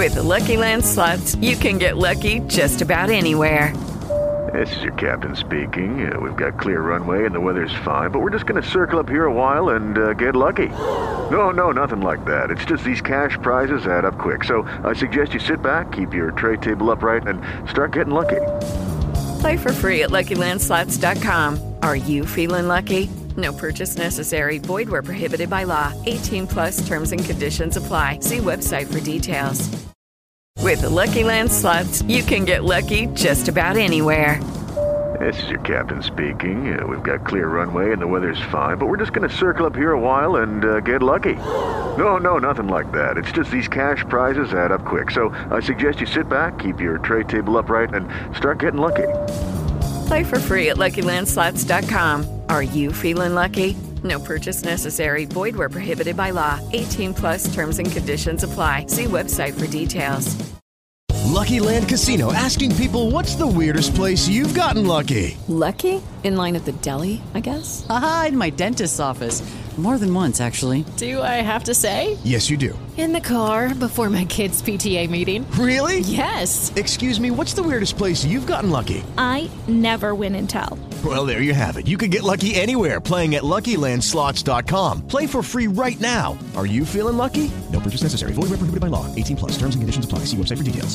With the Lucky Land Slots, you can get lucky just about anywhere. This is your captain speaking. We've got clear runway and the weather's fine, but we're just going to circle up here a while and get lucky. No, nothing like that. It's just these cash prizes add up quick. So I suggest you sit back, keep your tray table upright, and start getting lucky. Play for free at LuckyLandSlots.com. Are you feeling lucky? No purchase necessary. Void where prohibited by law. 18 plus terms and conditions apply. See website for details. With the Lucky Land Slots, you can get lucky just about anywhere. This is your captain speaking. We've got clear runway and the weather's fine, but we're just going to circle up here a while and get lucky. No, nothing like that. It's just these cash prizes add up quick. So I suggest you sit back, keep your tray table upright, and start getting lucky. Play for free at LuckyLandSlots.com. Are you feeling lucky? No purchase necessary. Void where prohibited by law. 18 plus terms and conditions apply. See website for details. Lucky Land Casino, asking people, what's the weirdest place you've gotten lucky? Lucky? In line at the deli, I guess? Aha, in my dentist's office. More than once, actually. Do I have to say? Yes, you do. In the car before my kids' PTA meeting. Really? Yes. Excuse me, what's the weirdest place you've gotten lucky? I never win and tell. Well, there you have it. You can get lucky anywhere, playing at LuckyLandSlots.com. Play for free right now. Are you feeling lucky? No purchase necessary. Void where prohibited by law. 18 plus. Terms and conditions apply. See website for details.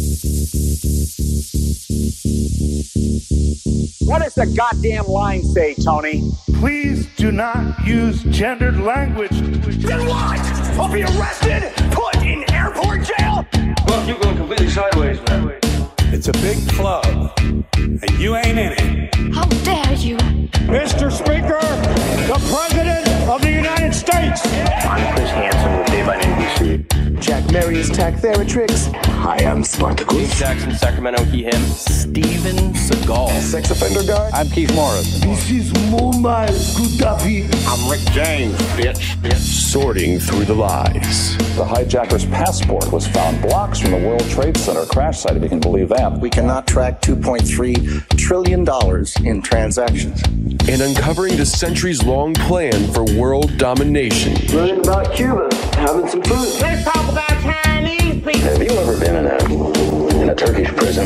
What does the goddamn line say, Tony? Please do not use gendered language. Then what? I'll be arrested, put in airport jail? Well, you're going completely sideways, man. It's a big club, and you ain't in it. How dare you? Mr. Speaker, the President of the United States. I'm Chris Hansen with Dave on NBC. Jack Marius Tac-Theratrix. Hi, I'm Spartacus. Jackson, Sacramento, he, him. Steven Seagal. Sex offender guy. I'm Keith Morris. This is Muammar Gaddafi. I'm Rick James, bitch. Sorting through the lies. The hijacker's passport was found blocks from the World Trade Center crash site, if you can believe that. We cannot track $2.3 trillion in transactions. And uncovering the centuries-long plan for world domination. Learning about Cuba, having some food. Let's talk about Chinese people. Have you ever been in a Turkish prison?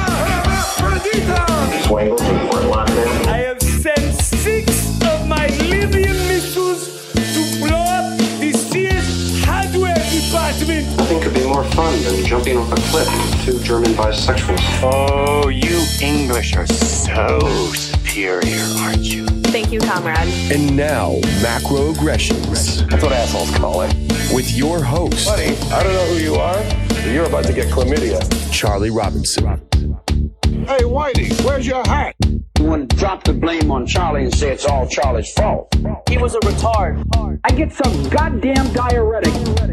Swangles in Fort Lauderdale. I have sent 6 of my Libyan missiles to blow up the Sears hardware department. Nothing could be more fun than jumping off a cliff with 2 German bisexuals. Oh, you English are so superior, aren't you? Thank you, comrade. And now, macroaggressions. That's what assholes call it. With your host, Buddy, I don't know who you are, but you're about to get chlamydia. Charlie Robinson. Hey, Whitey, where's your hat? You want to drop the blame on Charlie and say it's all Charlie's fault. He was a retard. I get some goddamn diuretic.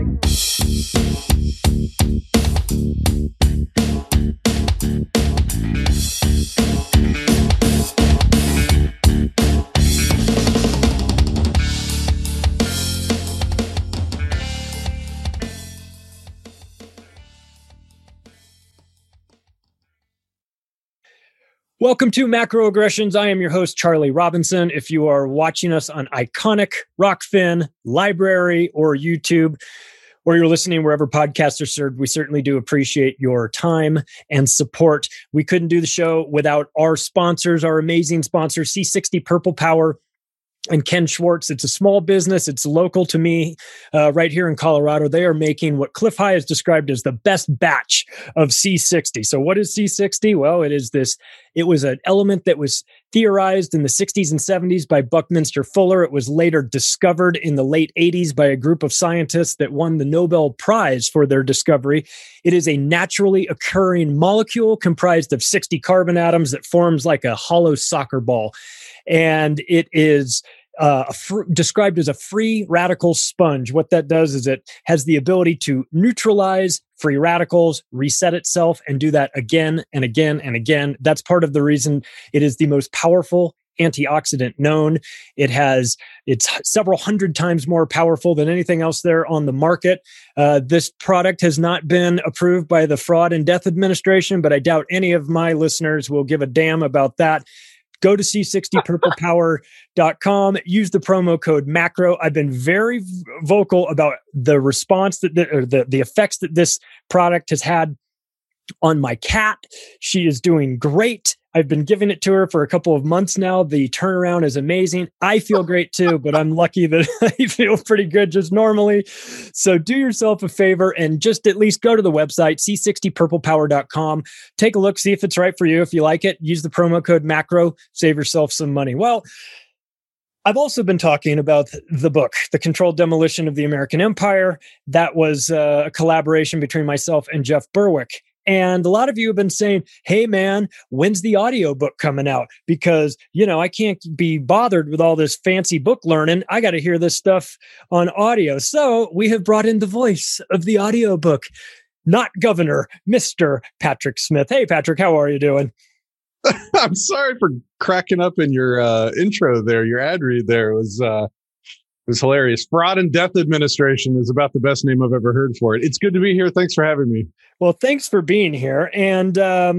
Welcome to Macroaggressions. I am your host, Charlie Robinson. If you are watching us on Iconic, Rockfin, Library, or YouTube, or you're listening wherever podcasts are served, we certainly do appreciate your time and support. We couldn't do the show without our sponsors, our amazing sponsors, C60 Purple Power and Ken Schwartz. It's a small business. It's local to me right here in Colorado. They are making what Cliff High has described as the best batch of C60. So what is C60? Well, it was an element that was theorized in the 60s and 70s by Buckminster Fuller. It was later discovered in the late 80s by a group of scientists that won the Nobel Prize for their discovery. It is a naturally occurring molecule comprised of 60 carbon atoms that forms like a hollow soccer ball. And it is described as a free radical sponge. What that does is it has the ability to neutralize free radicals, reset itself, and do that again and again and again. That's part of the reason it is the most powerful antioxidant known. It's several hundred times more powerful than anything else there on the market. This product has not been approved by the Fraud and Death Administration, but I doubt any of my listeners will give a damn about that. go to c60purplepower.com, use the promo code MACRO. I've been very vocal about the response that the effects that this product has had on my cat. She is doing great. I've been giving it to her for a couple of months now. The turnaround is amazing. I feel great too, but I'm lucky that I feel pretty good just normally. So do yourself a favor and just at least go to the website, c60purplepower.com. Take a look, see if it's right for you. If you like it, use the promo code MACRO, save yourself some money. Well, I've also been talking about the book, The Controlled Demolition of the American Empire. That was a collaboration between myself and Jeff Berwick. And a lot of you have been saying, hey, man, when's the audiobook coming out? Because, I can't be bothered with all this fancy book learning. I got to hear this stuff on audio. So we have brought in the voice of the audiobook, not Governor, Mr. Patrick Smith. Hey, Patrick, how are you doing? I'm sorry for cracking up in your intro there. Your ad read there was hilarious. Fraud and Death Administration is about the best name I've ever heard for it. It's good to be here. Thanks for having me. Well, thanks for being here. And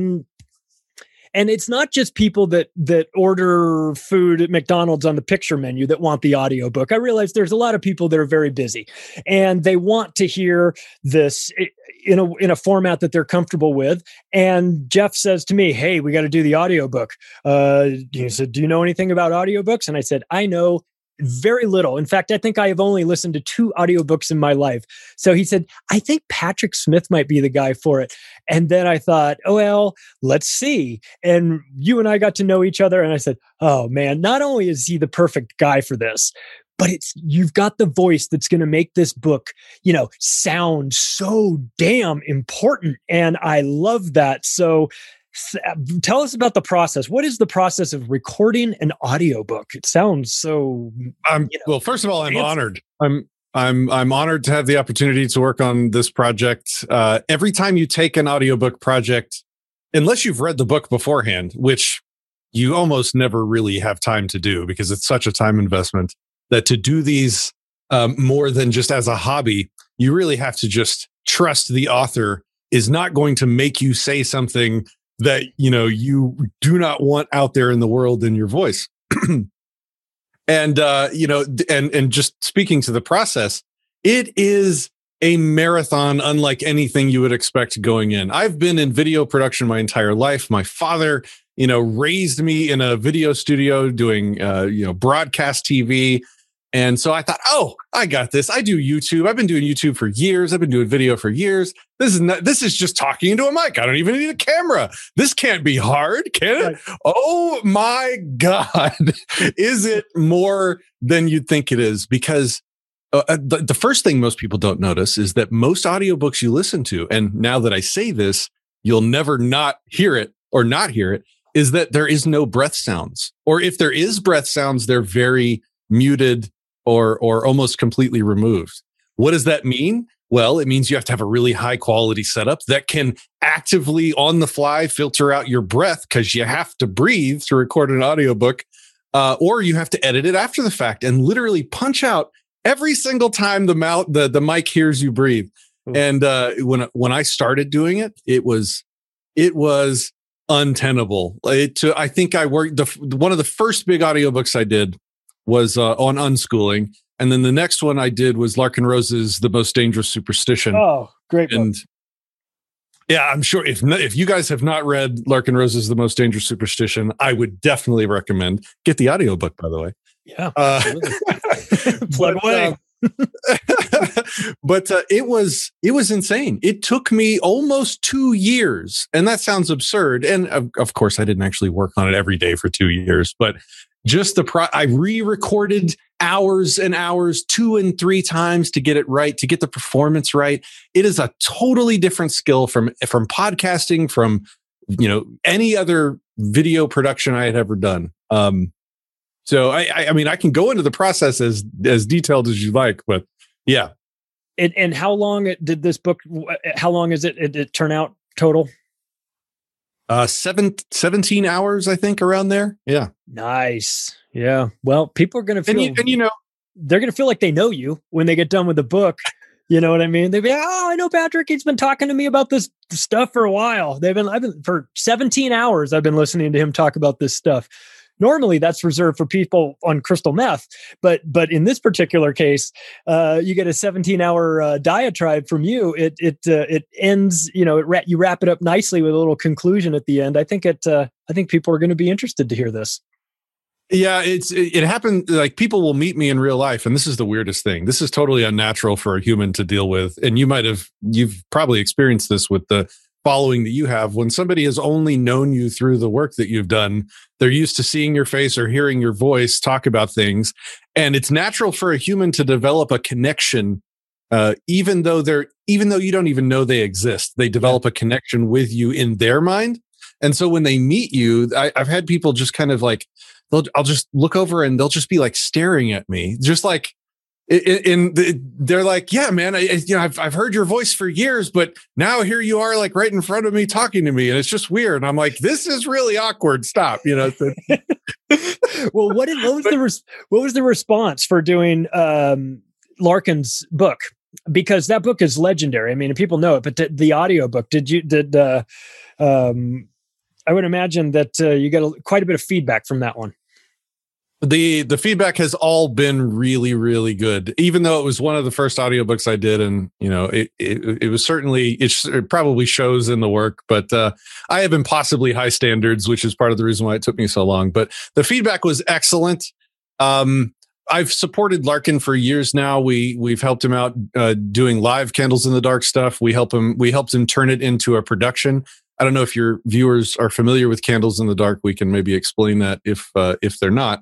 it's not just people that order food at McDonald's on the picture menu that want the audiobook. I realize there's a lot of people that are very busy and they want to hear this in a format that they're comfortable with. And Jeff says to me, hey, we got to do the audiobook. He said, do you know anything about audiobooks? And I said, I know very little. In fact, I think I have only listened to 2 audiobooks in my life. So he said, I think Patrick Smith might be the guy for it. And then I thought, oh, well, let's see. And you and I got to know each other. And I said, oh, man, not only is he the perfect guy for this, but you've got the voice that's going to make this book, sound so damn important. And I love that. So tell us about the process. What is the process of recording an audiobook? It sounds so. Well, first of all, I'm honored. I'm honored to have the opportunity to work on this project. Every time you take an audiobook project, unless you've read the book beforehand, which you almost never really have time to do because it's such a time investment, that to do these more than just as a hobby, you really have to just trust the author is not going to make you say something that, you do not want out there in the world in your voice. And just speaking to the process, it is a marathon unlike anything you would expect going in. I've been in video production my entire life. My father, raised me in a video studio doing, broadcast TV. And so I thought, oh, I got this. I do YouTube. I've been doing YouTube for years. I've been doing video for years. This is just talking into a mic. I don't even need a camera. This can't be hard, can it? Right. Oh my God. Is it more than you'd think it is? Because the first thing most people don't notice is that most audiobooks you listen to, and now that I say this, you'll never not hear it, is that there is no breath sounds. Or if there is breath sounds, they're very muted or almost completely removed. What does that mean? Well, it means you have to have a really high quality setup that can actively on the fly filter out your breath because you have to breathe to record an audiobook, or you have to edit it after the fact and literally punch out every single time the mic hears you breathe. And when I started doing it, it was untenable. I think I worked one of the first big audiobooks I did was on unschooling. And then the next one I did was Larkin Rose's The Most Dangerous Superstition. Oh, great book. And yeah, I'm sure if you guys have not read Larkin Rose's The Most Dangerous Superstition, I would definitely recommend. Get the audiobook, by the way. Yeah. Plug away. But it was insane. It took me almost 2 years. And that sounds absurd. And of course, I didn't actually work on it every day for 2 years, but just I re-recorded hours and hours 2 and 3 times to get it right, to get the performance right. It is a totally different skill from podcasting, from any other video production I had ever done. So I mean, I can go into the process as detailed as you like, but yeah. And how long did this book? How long is it turn out total? 17 hours, I think, around there. Yeah. Nice. Yeah. Well, people are going to feel, and they're going to feel like they know you when they get done with the book. You know what I mean? They'd be, oh, I know Patrick. He's been talking to me about this stuff for a while. I've been for 17 hours. I've been listening to him talk about this stuff. normally that's reserved for people on crystal meth, but in this particular case, you get a 17-hour diatribe from you. It ends, you wrap it up nicely with a little conclusion at the end. I think people are going to be interested to hear this. Yeah, it happened. Like, people will meet me in real life, and this is the weirdest thing. This is totally unnatural for a human to deal with, and you've probably experienced this with the following that you have. When somebody has only known you through the work that you've done, they're used to seeing your face or hearing your voice talk about things, and it's natural for a human to develop a connection, even though you don't even know they exist. They develop a connection with you in their mind, and so when they meet you, I've had people just kind of like, I'll just look over and they'll just be like staring at me, just like they're like, yeah, man, I've heard your voice for years, but now here you are, like right in front of me talking to me, and it's just weird. And I'm like, this is really awkward. Stop, Well, what was the response for doing Larkin's book? Because that book is legendary. I mean, people know it, but the audio book, I would imagine that you got quite a bit of feedback from that one. The feedback has all been really, really good, even though it was one of the first audiobooks I did. And, it was certainly, it probably shows in the work, but I have impossibly high standards, which is part of the reason why it took me so long. But the feedback was excellent. I've supported Larkin for years now. We've helped him out doing live Candles in the Dark stuff. We helped him turn it into a production. I don't know if your viewers are familiar with Candles in the Dark. We can maybe explain that if they're not.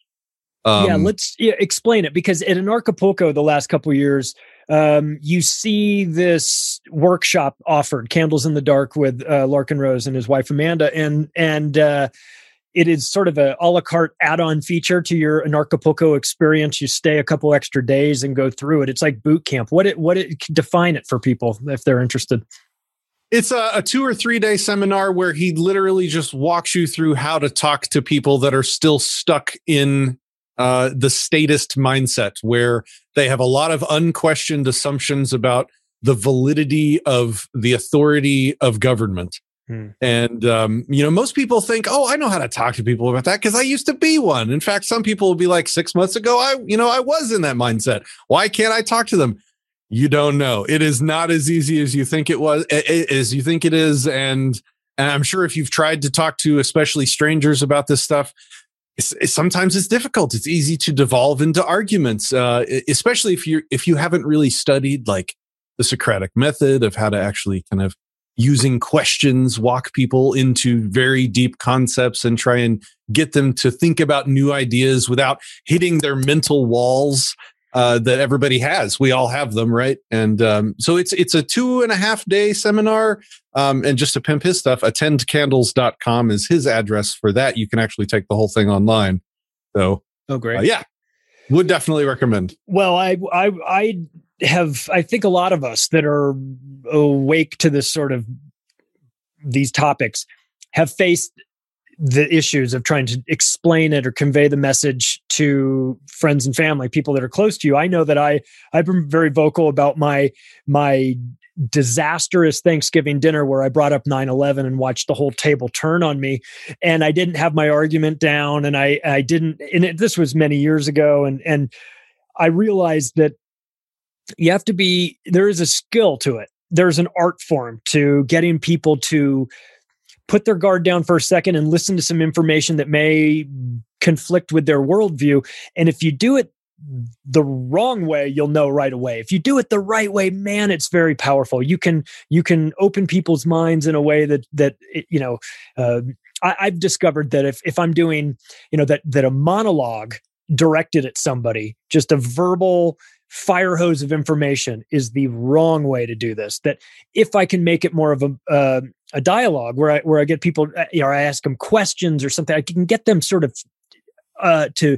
Let's explain it, because at Anarchapulco the last couple of years, you see this workshop offered, Candles in the Dark, with Larkin Rose and his wife Amanda, and it is sort of a la carte add-on feature to your Anarchapulco experience. You stay a couple extra days and go through it. It's like boot camp. Define it for people if they're interested. It's a 2 or 3 day seminar where he literally just walks you through how to talk to people that are still stuck in the statist mindset, where they have a lot of unquestioned assumptions about the validity of the authority of government. And, most people think, oh, I know how to talk to people about that because I used to be one. In fact, some people will be like, 6 months ago, I was in that mindset. Why can't I talk to them? You don't know. It is not as easy as you think it is. And I'm sure if you've tried to talk to especially strangers about this stuff, sometimes it's difficult. It's easy to devolve into arguments, especially if you haven't really studied like the Socratic method of how to actually kind of, using questions, walk people into very deep concepts and try and get them to think about new ideas without hitting their mental walls that everybody has. We all have them, right? And so it's a 2.5 day seminar. And just to pimp his stuff, attendcandles.com is his address for that. You can actually take the whole thing online. So, oh, great. Yeah, would definitely recommend. Well, I think a lot of us that are awake to this sort of these topics have faced the issues of trying to explain it or convey the message to friends and family, people that are close to you. I know that I've been very vocal about my disastrous Thanksgiving dinner where I brought up 9/11 and watched the whole table turn on me, and I didn't have my argument down, and I didn't. And this was many years ago, and I realized that you have to be. There is a skill to it. There's an art form to getting people to put their guard down for a second and listen to some information that may conflict with their worldview. And if you do it the wrong way, you'll know right away. If you do it the right way, man, it's very powerful. You can open people's minds in a way that I've discovered that if I'm doing, that a monologue directed at somebody, just a verbal fire hose of information, is the wrong way to do this. That if I can make it more of a dialogue where I get people, I ask them questions or something, I can get them sort of to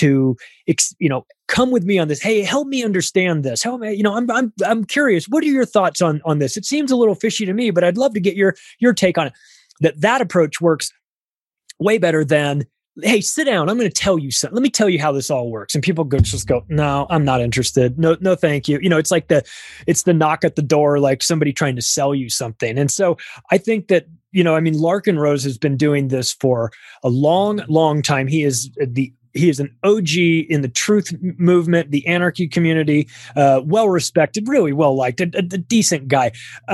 come with me on this. Hey, help me understand this. Help me, I'm curious. What are your thoughts on this? It seems a little fishy to me, but I'd love to get your take on it. That approach works way better than hey, sit down. I'm going to tell you something. Let me tell you how this all works. And people just go, no, I'm not interested. No, thank you. It's like it's the knock at the door, like somebody trying to sell you something. And so I think that, Larken Rose has been doing this for a long, long time. He is an OG in the truth movement, the anarchy community, well respected, really well liked, a decent guy.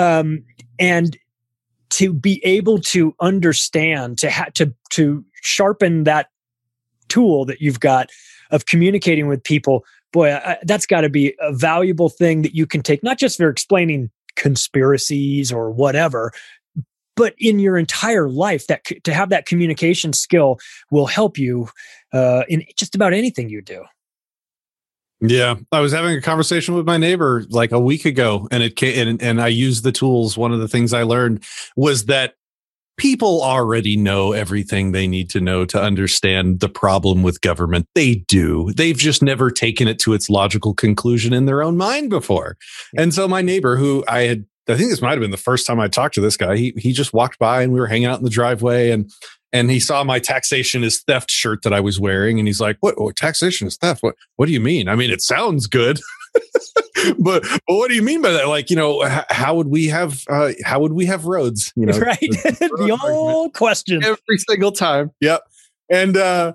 And to be able to understand, to sharpen that tool that you've got of communicating with people, boy, that's got to be a valuable thing that you can take, not just for explaining conspiracies or whatever, but in your entire life. That to have that communication skill will help you in just about anything you do. Yeah, I was having a conversation with my neighbor like a week ago, and it came, and I used the tools. One of the things I learned was that people already know everything they need to know to understand the problem with government. They do. They've just never taken it to its logical conclusion in their own mind before. And so my neighbor, who I think this might have been the first time I talked to this guy, he just walked by and we were hanging out in the driveway, and he saw my taxation is theft shirt that I was wearing. And he's like, what taxation is theft? What do you mean? I mean, it sounds good, but what do you mean by that? Like, how would we have roads? Right. The old question every single time. Yep. And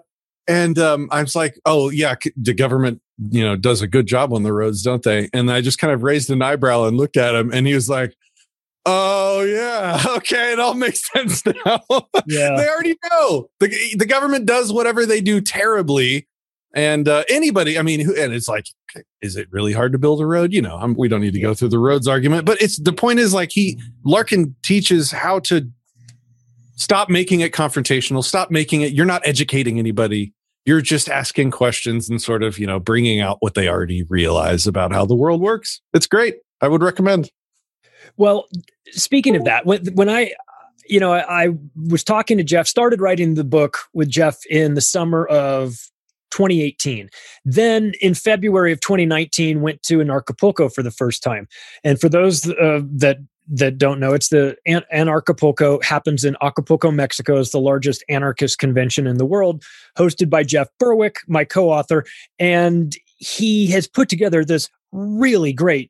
I was like, oh yeah, the government, does a good job on the roads, don't they? And I just kind of raised an eyebrow and looked at him, and he was like, oh yeah, okay, it all makes sense now. Yeah. They already know the government does whatever they do terribly, and anybody. I mean, and it's like, is it really hard to build a road? We don't need to go through the roads argument, but the point is like Larken teaches how to stop making it confrontational, stop making it. You're not educating anybody. You're just asking questions and sort of bringing out what they already realize about how the world works. It's great. I would recommend. Well, speaking of that, when I was talking to Jeff, started writing the book with Jeff in the summer of 2018. Then in February of 2019, went to Anarchapulco for the first time. And for those that don't know, it's the Anarchapulco, happens in Acapulco, Mexico. It's the largest anarchist convention in the world, hosted by Jeff Berwick, my co-author. And he has put together this really great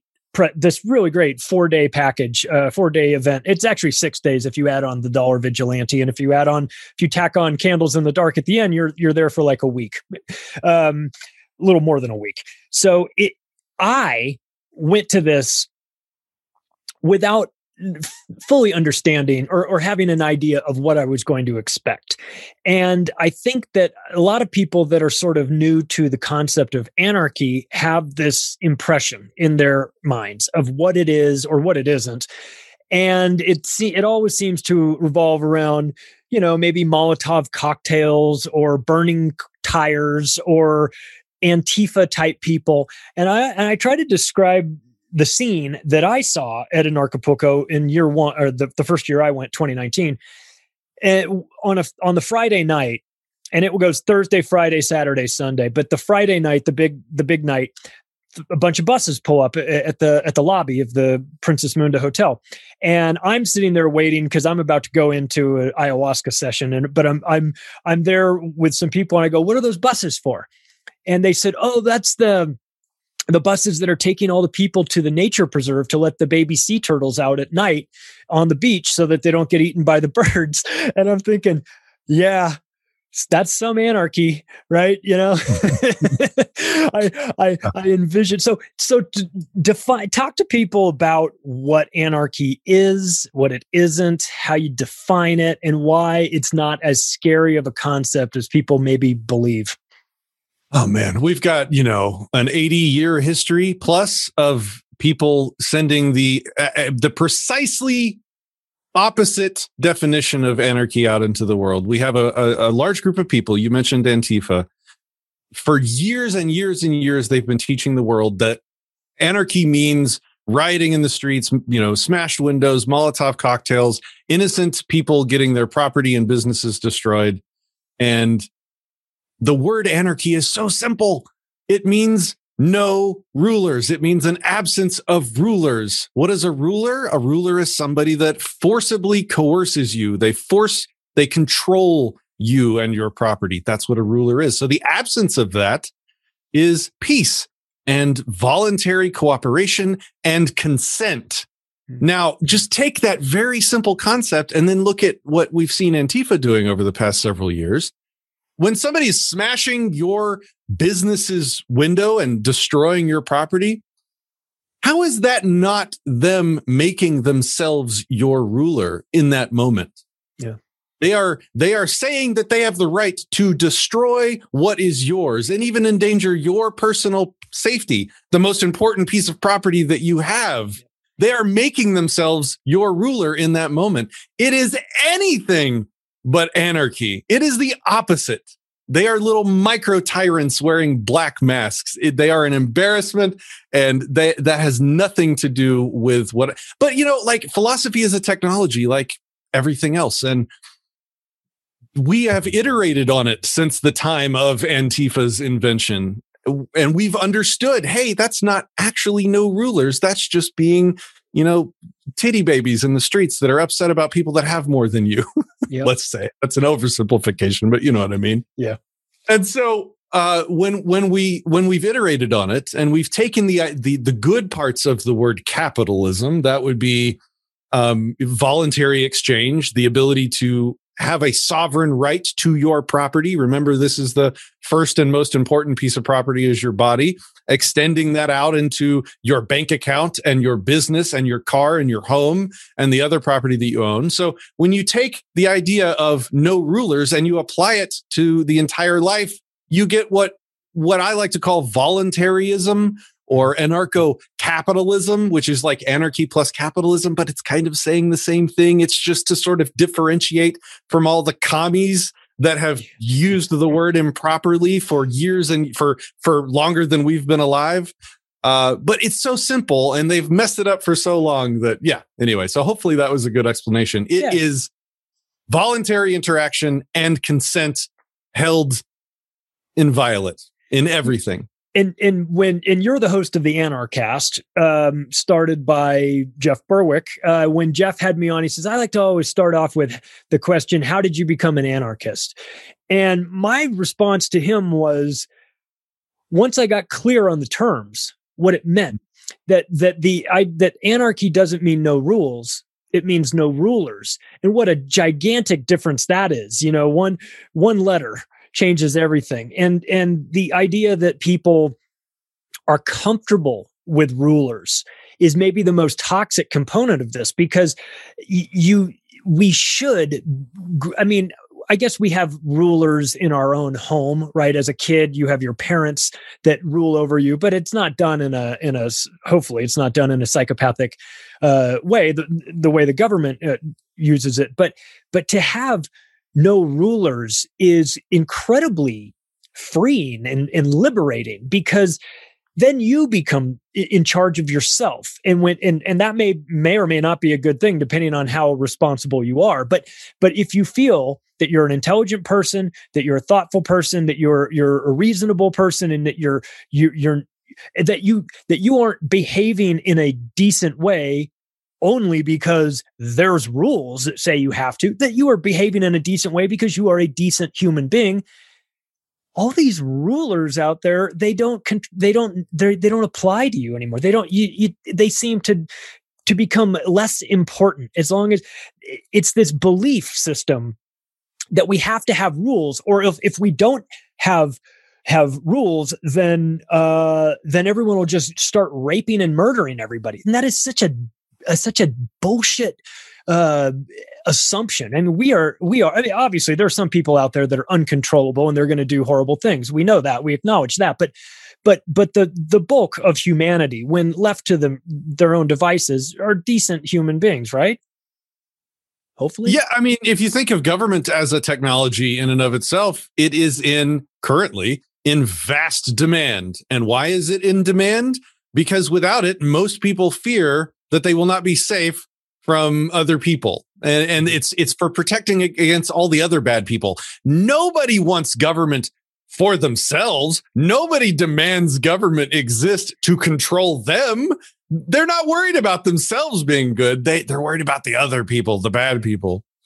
4-day package, 4-day event. It's actually 6 days if you add on the Dollar Vigilante, and if you tack on Candles in the Dark at the end, you're there for like a week, a little more than a week. So I went to this without fully understanding or having an idea of what I was going to expect. And I think that a lot of people that are sort of new to the concept of anarchy have this impression in their minds of what it is or what it isn't. And it always seems to revolve around, maybe Molotov cocktails or burning tires or Antifa type people. And I try to describe the scene that I saw at Anarchapulco in year one, or the first year I went, 2019, on the Friday night, and it goes Thursday, Friday, Saturday, Sunday. But the Friday night, the big night, a bunch of buses pull up at the lobby of the Princess Munda Hotel, and I'm sitting there waiting because I'm about to go into an ayahuasca session, but I'm there with some people, and I go, "What are those buses for?" And they said, "Oh, that's the buses that are taking all the people to the nature preserve to let the baby sea turtles out at night on the beach so that they don't get eaten by the birds." And I'm thinking, yeah, that's some anarchy, right? I envision. So to talk to people about what anarchy is, what it isn't, how you define it, and why it's not as scary of a concept as people maybe believe. Oh man, we've got, an 80-year history plus of people sending the precisely opposite definition of anarchy out into the world. We have a large group of people. You mentioned Antifa. For years and years and years, they've been teaching the world that anarchy means rioting in the streets, smashed windows, Molotov cocktails, innocent people getting their property and businesses destroyed. And the word anarchy is so simple. It means no rulers. It means an absence of rulers. What is a ruler? A ruler is somebody that forcibly coerces you. They control you and your property. That's what a ruler is. So the absence of that is peace and voluntary cooperation and consent. Now, just take that very simple concept and then look at what we've seen Antifa doing over the past several years. When somebody is smashing your business's window and destroying your property, how is that not them making themselves your ruler in that moment? Yeah. They are saying that they have the right to destroy what is yours and even endanger your personal safety, the most important piece of property that you have. They are making themselves your ruler in that moment. It is anything but anarchy. It is the opposite. They are little micro tyrants wearing black masks. They are an embarrassment, and that has nothing to do with what. But like philosophy is a technology, like everything else, and we have iterated on it since the time of Antifa's invention. And we've understood, hey, that's not actually no rulers. That's just being, titty babies in the streets that are upset about people that have more than you. Yep. Let's say that's an oversimplification, but you know what I mean? Yeah. And so when we've iterated on it and we've taken the good parts of the word capitalism, that would be voluntary exchange, the ability to have a sovereign right to your property. Remember, this is the first and most important piece of property is your body, extending that out into your bank account and your business and your car and your home and the other property that you own. So when you take the idea of no rulers and you apply it to the entire life, you get what I like to call voluntarism or anarcho-capitalism, which is like anarchy plus capitalism, but it's kind of saying the same thing. It's just to sort of differentiate from all the commies that have used the word improperly for years and for longer than we've been alive. But it's so simple and they've messed it up for so long that, anyway, so hopefully that was a good explanation. It is voluntary interaction and consent held inviolate in everything. And you're the host of the Anarchast, started by Jeff Berwick. When Jeff had me on, he says, I like to always start off with the question, how did you become an anarchist? And my response to him was, once I got clear on the terms, what it meant, that anarchy doesn't mean no rules. It means no rulers. And what a gigantic difference that is. One letter changes everything. And the idea that people are comfortable with rulers is maybe the most toxic component of this, because I guess we have rulers in our own home, right? As a kid, you have your parents that rule over you, but it's not done hopefully it's not done in a psychopathic way, the way the government uses it. But to have no rulers is incredibly freeing and liberating, because then you become in charge of yourself. And that may or may not be a good thing, depending on how responsible you are. But if you feel that you're an intelligent person, that you're a thoughtful person, that you're a reasonable person, and that you aren't behaving in a decent way only because there's rules that say you have to, that you are behaving in a decent way because you are a decent human being. All these rulers out there, they don't apply to you anymore. They seem to become less important, as long as it's this belief system that we have to have rules, or if we don't have rules, then everyone will just start raping and murdering everybody. And that is such a bullshit assumption. And we are. I mean, obviously, there are some people out there that are uncontrollable and they're going to do horrible things. We know that. We acknowledge that. But the bulk of humanity, when left to their own devices, are decent human beings, right? Hopefully. Yeah, I mean, if you think of government as a technology in and of itself, it is currently in vast demand. And why is it in demand? Because without it, most people fear that they will not be safe from other people. And it's for protecting against all the other bad people. Nobody wants government for themselves. Nobody demands government exist to control them. They're not worried about themselves being good. They're worried about the other people, the bad people.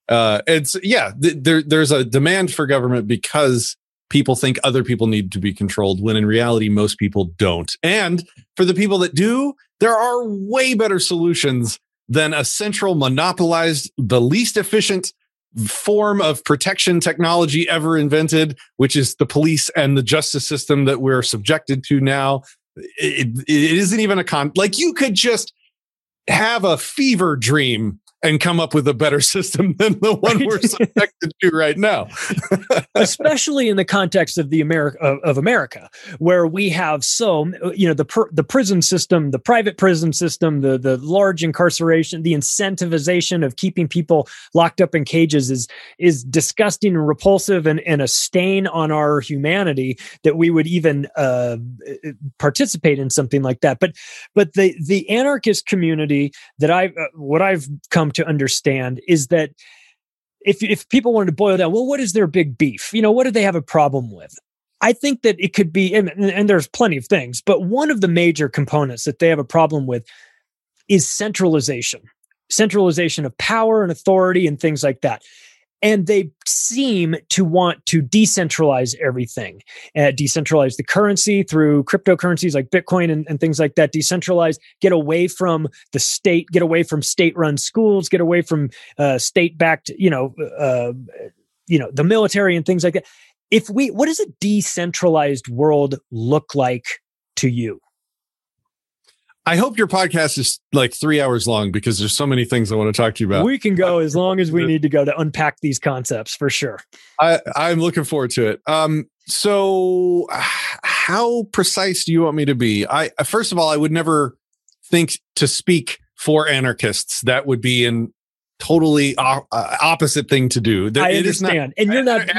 There's a demand for government because people think other people need to be controlled, when in reality, most people don't. And for the people that do, there are way better solutions than a central monopolized, the least efficient form of protection technology ever invented, which is the police and the justice system that we're subjected to now. It isn't even like you could just have a fever dream and come up with a better system than the one we're subjected to right now. Especially in the context of America, where we have the prison system, the private prison system, the large incarceration, the incentivization of keeping people locked up in cages is disgusting and repulsive and a stain on our humanity that we would even participate in something like that. But the anarchist community that what I've come to understand is that if people wanted to boil down, well, what is their big beef? What do they have a problem with? I think that it could be, and there's plenty of things, but one of the major components that they have a problem with is centralization of power and authority and things like that. And they seem to want to decentralize everything, decentralize the currency through cryptocurrencies like Bitcoin and things like that, decentralize, get away from the state, get away from state-run schools, get away from state-backed, the military and things like that. What does a decentralized world look like to you? I hope your podcast is like 3 hours long, because there's so many things I want to talk to you about. We can go as long as we need to go to unpack these concepts for sure. I'm looking forward to it. So how precise do you want me to be? First of all, I would never think to speak for anarchists. That would be an totally opposite thing to do. I understand. And you're not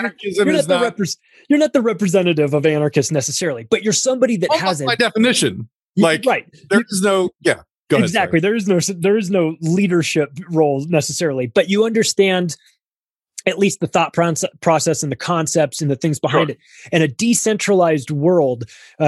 the representative of anarchists necessarily, but you're somebody that has my definition. Like, right. There is no, go ahead. Exactly. Sorry. There is no leadership role necessarily, but you understand at least the thought process and the concepts and the things behind it. And a decentralized world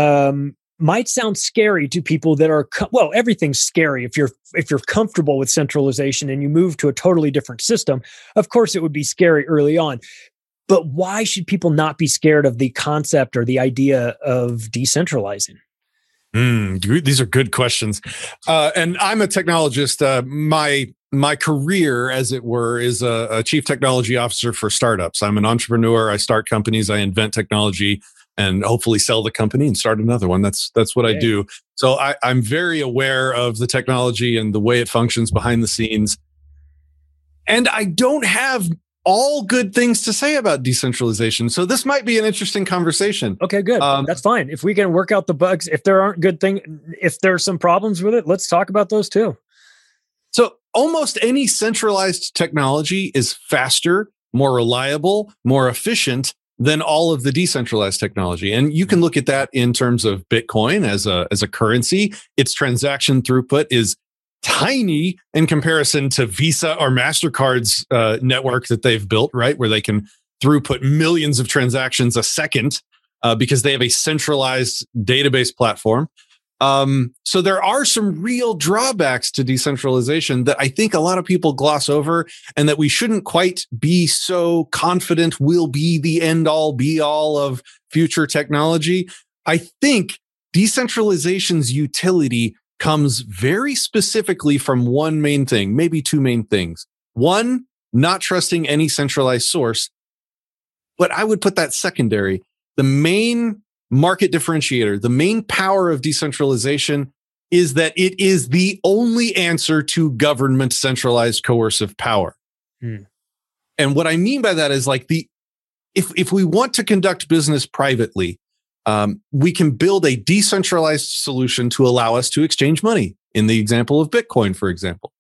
might sound scary to people that are, everything's scary. If you're comfortable with centralization and you move to a totally different system, of course it would be scary early on. But why should people not be scared of the concept or the idea of decentralizing? These are good questions. And I'm a technologist. My career, as it were, is a chief technology officer for startups. I'm an entrepreneur. I start companies. I invent technology and hopefully sell the company and start another one. That's what I do. So I'm very aware of the technology and the way it functions behind the scenes. And I don't have all good things to say about decentralization. So this might be an interesting conversation. Okay, good. That's fine. If we can work out the bugs, if there aren't good things, if there are some problems with it, let's talk about those too. So almost any centralized technology is faster, more reliable, more efficient than all of the decentralized technology. And you can look at that in terms of Bitcoin as a currency. Its transaction throughput is tiny in comparison to Visa or MasterCard's network that they've built, right? Where they can throughput millions of transactions a second because they have a centralized database platform. So there are some real drawbacks to decentralization that I think a lot of people gloss over, and that we shouldn't quite be so confident will be the end all be all of future technology. I think decentralization's utility comes very specifically from one main thing, maybe two main things. One, not trusting any centralized source. But I would put that secondary. The main market differentiator, the main power of decentralization is that it is the only answer to government centralized coercive power. And what I mean by that is like if we want to conduct business privately, we can build a decentralized solution to allow us to exchange money, in the example of Bitcoin, for example.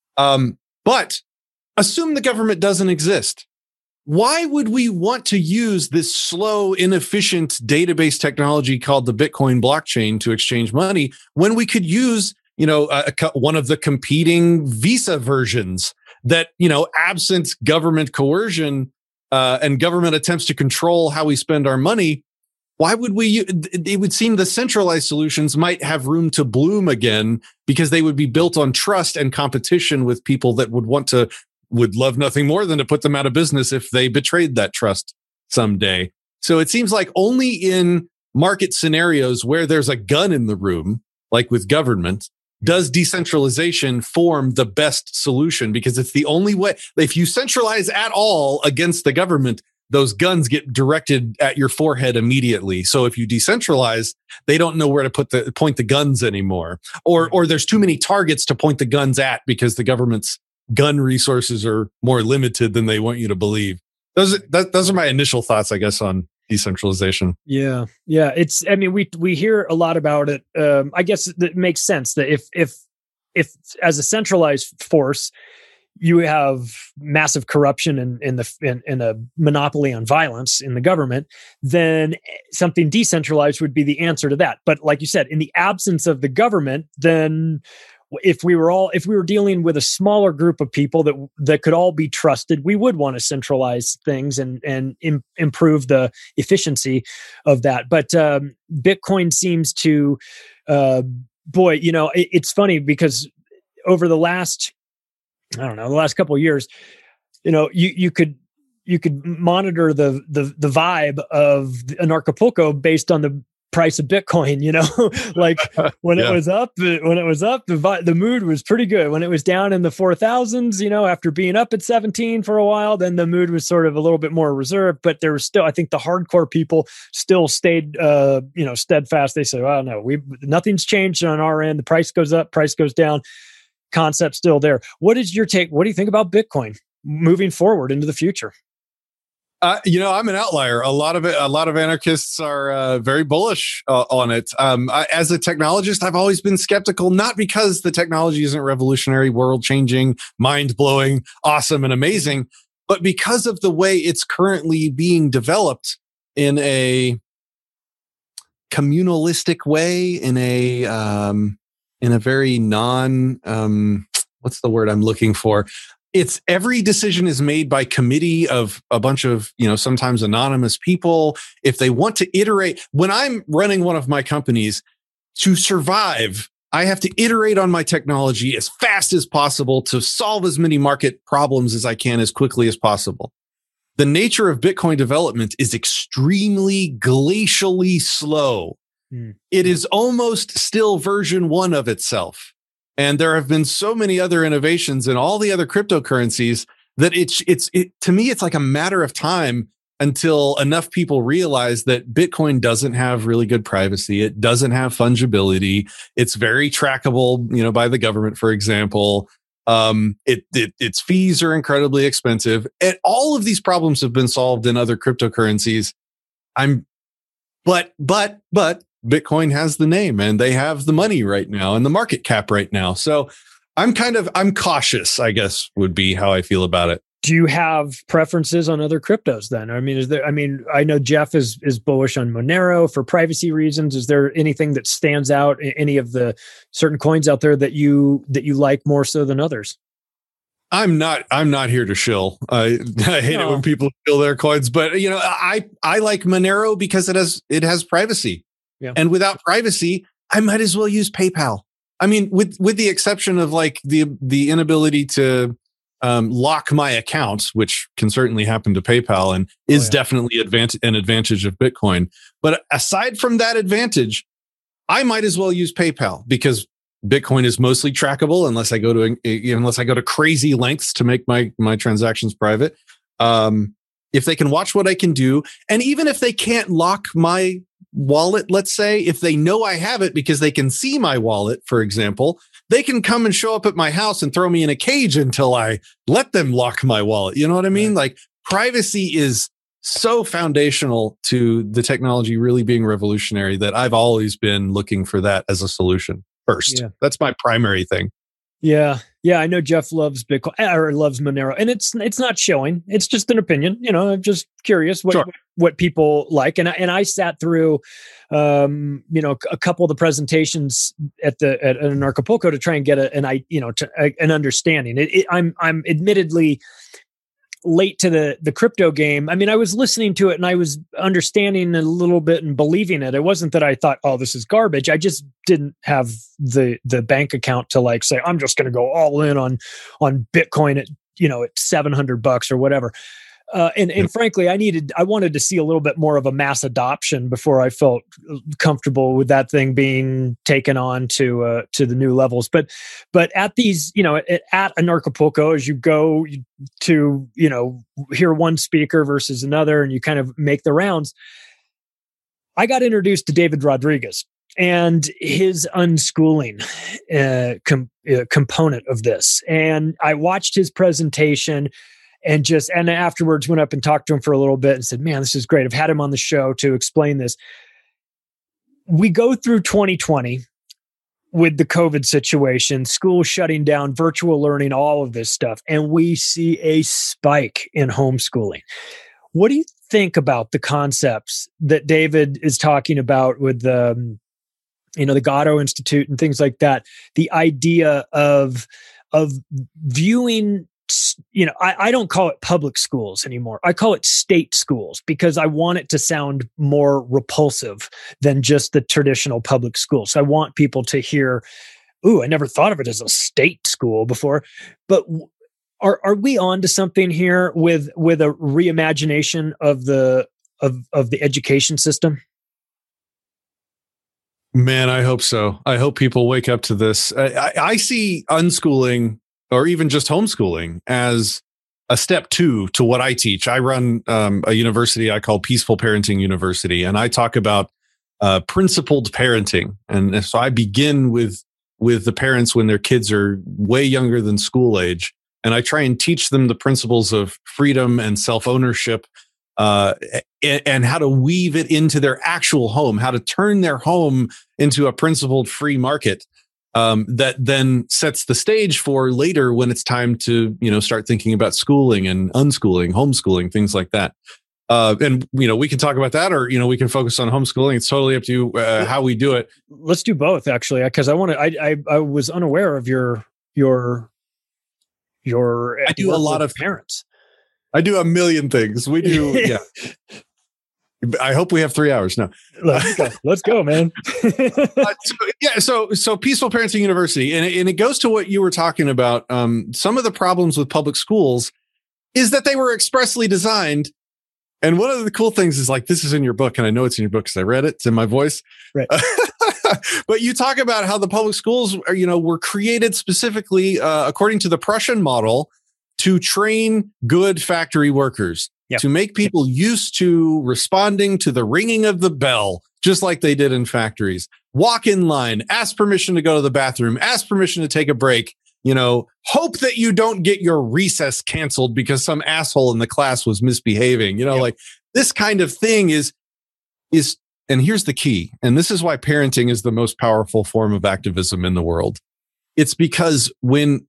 But assume the government doesn't exist. Why would we want to use this slow, inefficient database technology called the Bitcoin blockchain to exchange money when we could use, one of the competing Visa versions that, absent government coercion and government attempts to control how we spend our money? Why would we? It would seem the centralized solutions might have room to bloom again because they would be built on trust and competition with people that would want to would love nothing more than to put them out of business if they betrayed that trust someday. So it seems like only in market scenarios where there's a gun in the room, like with government, does decentralization form the best solution, because it's the only way. If you centralize at all against the government, those guns get directed at your forehead immediately. So if you decentralize, they don't know where to point the guns anymore, or there's too many targets to point the guns at because the government's gun resources are more limited than they want you to believe. Those are my initial thoughts, I guess, on decentralization. Yeah. I mean, we hear a lot about it. I guess it makes sense that if as a centralized force, you have massive corruption in a monopoly on violence in the government, then something decentralized would be the answer to that. But like you said, in the absence of the government, then if we were dealing with a smaller group of people that could all be trusted, we would want to centralize things and improve the efficiency of that. But Bitcoin seems to, it's funny because over the last, the last couple of years, you could monitor the vibe of Anarchapulco based on the price of Bitcoin, like when it was up, the mood was pretty good. When it was down in the 4,000s, after being up at 17 for a while, then the mood was sort of a little bit more reserved, but there was still, I think the hardcore people still stayed, steadfast. They said, oh no, nothing's changed on our end. The price goes up, price goes down, concept still there. What is your take? What do you think about Bitcoin moving forward into the future? I'm an outlier. A lot of anarchists are very bullish on it. As a technologist, I've always been skeptical, not because the technology isn't revolutionary, world-changing, mind-blowing, awesome, and amazing, but because of the way it's currently being developed in a communalistic way, in a very what's the word I'm looking for? It's every decision is made by committee of a bunch of, sometimes anonymous people. If they want to iterate, when I'm running one of my companies, to survive, I have to iterate on my technology as fast as possible to solve as many market problems as I can as quickly as possible. The nature of Bitcoin development is extremely glacially slow. It is almost still version 1 of itself. And there have been so many other innovations in all the other cryptocurrencies that to me, it's like a matter of time until enough people realize that Bitcoin doesn't have really good privacy. It doesn't have fungibility. It's very trackable, by the government, for example. Its fees are incredibly expensive. And all of these problems have been solved in other cryptocurrencies. But Bitcoin has the name and they have the money right now and the market cap right now. So I'm cautious, I guess, would be how I feel about it. Do you have preferences on other cryptos then? I know Jeff is bullish on Monero for privacy reasons. Is there anything that stands out, any of the certain coins out there that you like more so than others? I'm not here to shill. I hate it when people shill their coins, but I like Monero because it has privacy. Yeah. And without privacy, I might as well use PayPal. I mean, with the exception of like the inability to lock my account, which can certainly happen to PayPal and is definitely an advantage of Bitcoin. But aside from that advantage, I might as well use PayPal because Bitcoin is mostly trackable unless I go to crazy lengths to make my transactions private. If they can watch what I can do, and even if they can't lock my wallet, let's say, if they know I have it because they can see my wallet, for example, they can come and show up at my house and throw me in a cage until I let them lock my wallet. You know what I mean? Like, privacy is so foundational to the technology really being revolutionary that I've always been looking for that as a solution first. Yeah. That's my primary thing. Yeah. I know Jeff loves Bitcoin or loves Monero, and it's not showing. It's just an opinion. I'm just curious what people like. And I sat through, a couple of the presentations at Anarchapulco to try and get an understanding. I'm admittedly late to the crypto game. I mean, I was listening to it and I was understanding a little bit and believing it. It wasn't that I thought, oh, this is garbage. I just didn't have the bank account to like say, I'm just going to go all in on Bitcoin at at $700 or whatever. And frankly, I wanted to see a little bit more of a mass adoption before I felt comfortable with that thing being taken on to the new levels. But at these, at Anarchapulco, as you go to, hear one speaker versus another, and you kind of make the rounds, I got introduced to David Rodriguez and his unschooling component of this. And I watched his presentation and afterwards went up and talked to him for a little bit and said, man, this is great. I've had him on the show to explain this. We go through 2020 with the COVID situation, school shutting down, virtual learning, all of this stuff. And we see a spike in homeschooling. What do you think about the concepts that David is talking about with the Gatto Institute and things like that? The idea of viewing, I don't call it public schools anymore. I call it state schools because I want it to sound more repulsive than just the traditional public school. So I want people to hear, ooh, I never thought of it as a state school before. But are we on to something here with a reimagination of the education system? Man, I hope so. I hope people wake up to this. I see unschooling or even just homeschooling as a step two to what I teach. I run a university I call Peaceful Parenting University, and I talk about principled parenting. And so I begin with the parents when their kids are way younger than school age, and I try and teach them the principles of freedom and self-ownership, and how to weave it into their actual home, how to turn their home into a principled free market. That then sets the stage for later when it's time to, start thinking about schooling and unschooling, homeschooling, things like that. And we can talk about that, or, we can focus on homeschooling. It's totally up to you how we do it. Let's do both, actually, because I was unaware of your I do a lot of parents. I do a million things. We do. Yeah. I hope we have 3 hours. No, let's go, man. So Peaceful Parenting University, and it goes to what you were talking about. Some of the problems with public schools is that they were expressly designed. And one of the cool things is, like, this is in your book, and I know it's in your book because I read it. It's in my voice. Right. But you talk about how the public schools are, were created specifically according to the Prussian model to train good factory workers. Yep. To make people used to responding to the ringing of the bell, just like they did in factories. Walk in line, ask permission to go to the bathroom, ask permission to take a break, hope that you don't get your recess canceled because some asshole in the class was misbehaving, yep. Like this kind of thing is, and here's the key, and this is why parenting is the most powerful form of activism in the world. It's because when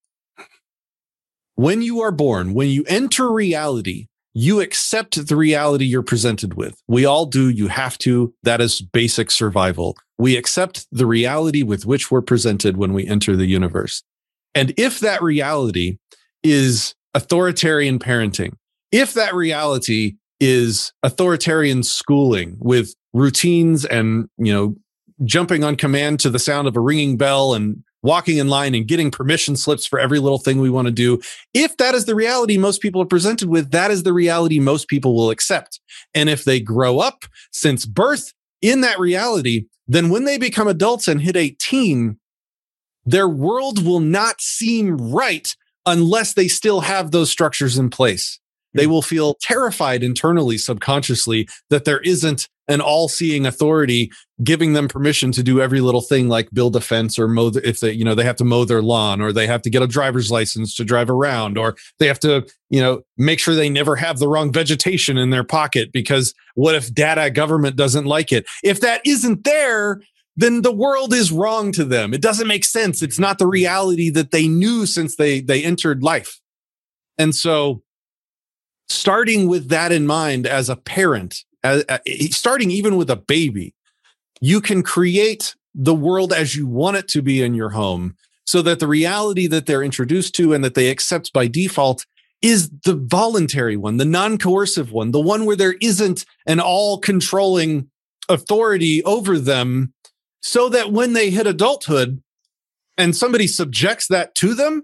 you are born, when you enter reality, you accept the reality you're presented with. We all do. You have to. That is basic survival. We accept the reality with which we're presented when we enter the universe. And if that reality is authoritarian parenting, if that reality is authoritarian schooling with routines and, jumping on command to the sound of a ringing bell and walking in line and getting permission slips for every little thing we want to do. If that is the reality most people are presented with, that is the reality most people will accept. And if they grow up since birth in that reality, then when they become adults and hit 18, their world will not seem right unless they still have those structures in place. They will feel terrified internally, subconsciously, that there isn't an all-seeing authority giving them permission to do every little thing, like build a fence or mow if they, they have to mow their lawn, or they have to get a driver's license to drive around, or they have to, make sure they never have the wrong vegetation in their pocket because what if data government doesn't like it? If that isn't there, then the world is wrong to them. It doesn't make sense. It's not the reality that they knew since they entered life. And so starting with that in mind as a parent, starting even with a baby, you can create the world as you want it to be in your home so that the reality that they're introduced to and that they accept by default is the voluntary one, the non-coercive one, the one where there isn't an all-controlling authority over them, so that when they hit adulthood and somebody subjects that to them,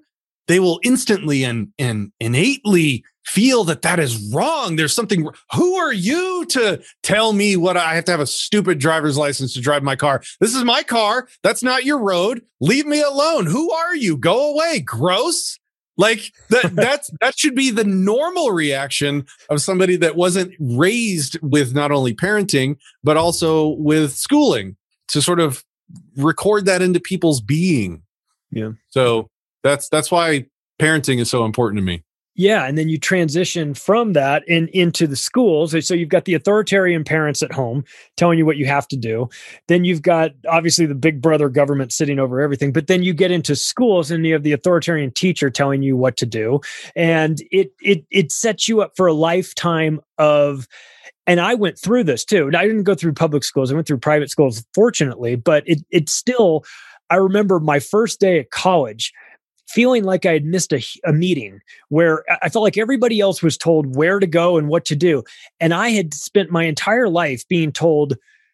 they will instantly and innately feel that is wrong. There's something. Who are you to tell me what I have to have a stupid driver's license to drive my car? This is my car. That's not your road. Leave me alone. Who are you? Go away. Gross. Like that should be the normal reaction of somebody that wasn't raised with not only parenting, but also with schooling, to sort of record that into people's being. Yeah. So that's why parenting is so important to me. Yeah. And then you transition from that into the schools. So you've got the authoritarian parents at home telling you what you have to do. Then you've got obviously the big brother government sitting over everything. But then you get into schools and you have the authoritarian teacher telling you what to do. And it sets you up for a lifetime of, and I went through this too. I didn't go through public schools. I went through private schools, fortunately, but it still, I remember my first day at college feeling like I had missed a meeting where I felt like everybody else was told where to go and what to do. And I had spent my entire life being told,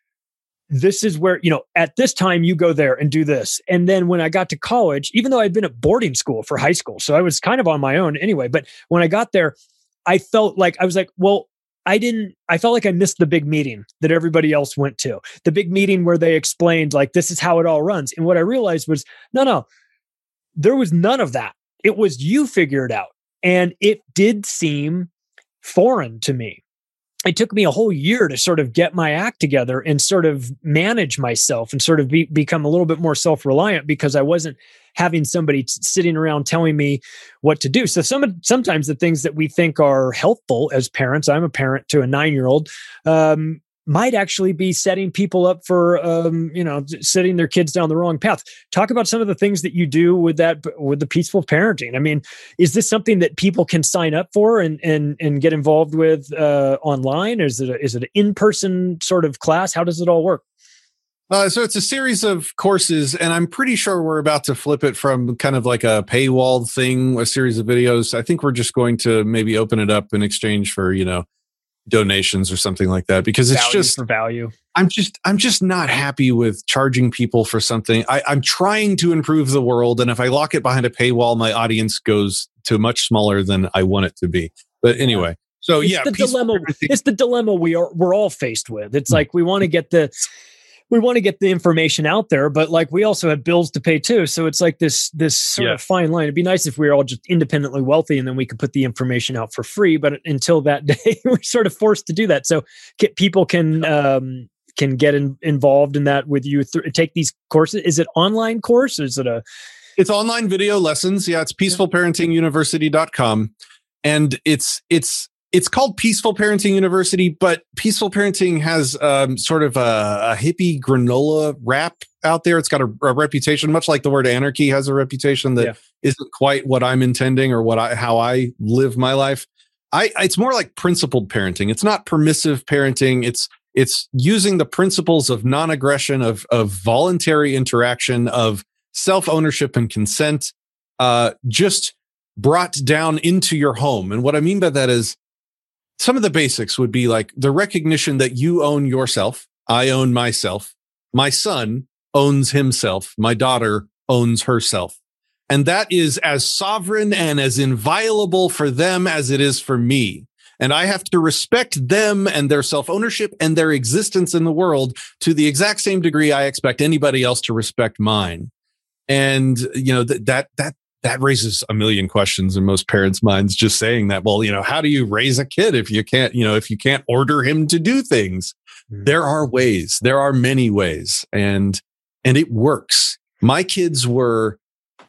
this is where, at this time you go there and do this. And then when I got to college, even though I'd been at boarding school for high school, so I was kind of on my own anyway, but when I got there, I felt like, I was like, well, I felt like I missed the big meeting that everybody else went to. The big meeting where they explained like, this is how it all runs. And what I realized was, no, there was none of that. It was you figure it out. And it did seem foreign to me. It took me a whole year to sort of get my act together and sort of manage myself and sort of become a little bit more self-reliant, because I wasn't having somebody sitting around telling me what to do. So sometimes the things that we think are helpful as parents, I'm a parent to a 9-year-old, might actually be setting people up for, setting their kids down the wrong path. Talk about some of the things that you do with the peaceful parenting. I mean, is this something that people can sign up for and get involved with online? Is it an in-person sort of class? How does it all work? So it's a series of courses, and I'm pretty sure we're about to flip it from kind of like a paywall thing, a series of videos. I think we're just going to maybe open it up in exchange for, donations or something like that, because it's value just for value. I'm just not happy with charging people for something. I'm trying to improve the world, and if I lock it behind a paywall, my audience goes to much smaller than I want it to be. But anyway, so it's the dilemma. It's the dilemma we're all faced with. It's like we want to get the information out there, but like we also have bills to pay too. So it's like this sort of fine line. It'd be nice if we were all just independently wealthy and then we could put the information out for free. But until that day, we're sort of forced to do that. So people can get involved in that with you. Take these courses. Is it online course? Or is it It's online video lessons. Yeah, it's peacefulparentinguniversity.com, and it's called Peaceful Parenting University, but Peaceful Parenting has sort of a hippie granola rap out there. It's got a reputation, much like the word anarchy has a reputation that isn't quite what I'm intending or how I live my life. It's more like principled parenting. It's not permissive parenting. It's using the principles of non-aggression, of voluntary interaction, of self-ownership and consent, just brought down into your home. And what I mean by that is, some of the basics would be like the recognition that you own yourself. I own myself. My son owns himself. My daughter owns herself. And that is as sovereign and as inviolable for them as it is for me. And I have to respect them and their self-ownership and their existence in the world to the exact same degree I expect anybody else to respect mine. And, that raises a million questions in most parents' minds, just saying that. Well, how do you raise a kid if you can't order him to do things? There are ways. There are many ways, and it works. My kids were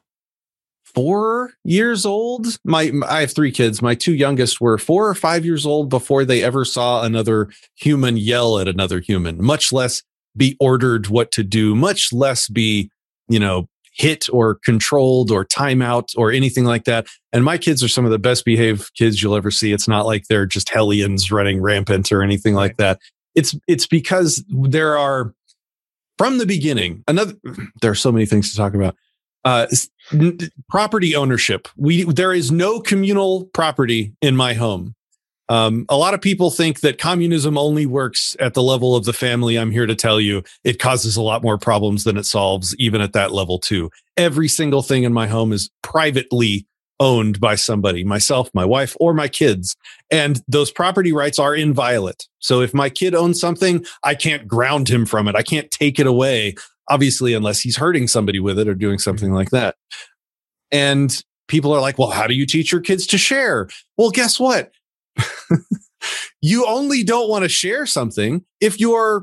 4 years old. I have 3 kids. My 2 youngest were 4 or 5 years old before they ever saw another human yell at another human, much less be ordered what to do, much less be, hit or controlled or timeout or anything like that. And my kids are some of the best behaved kids you'll ever see. It's not like they're just hellions running rampant or anything like that. It's because there are, from the beginning, there are so many things to talk about. Property ownership. There is no communal property in my home. A lot of people think that communism only works at the level of the family. I'm here to tell you it causes a lot more problems than it solves, even at that level too. Every single thing in my home is privately owned by somebody, myself, my wife, or my kids. And those property rights are inviolate. So if my kid owns something, I can't ground him from it. I can't take it away, obviously, unless he's hurting somebody with it or doing something like that. And people are like, well, how do you teach your kids to share? Well, guess what? You only don't want to share something if you're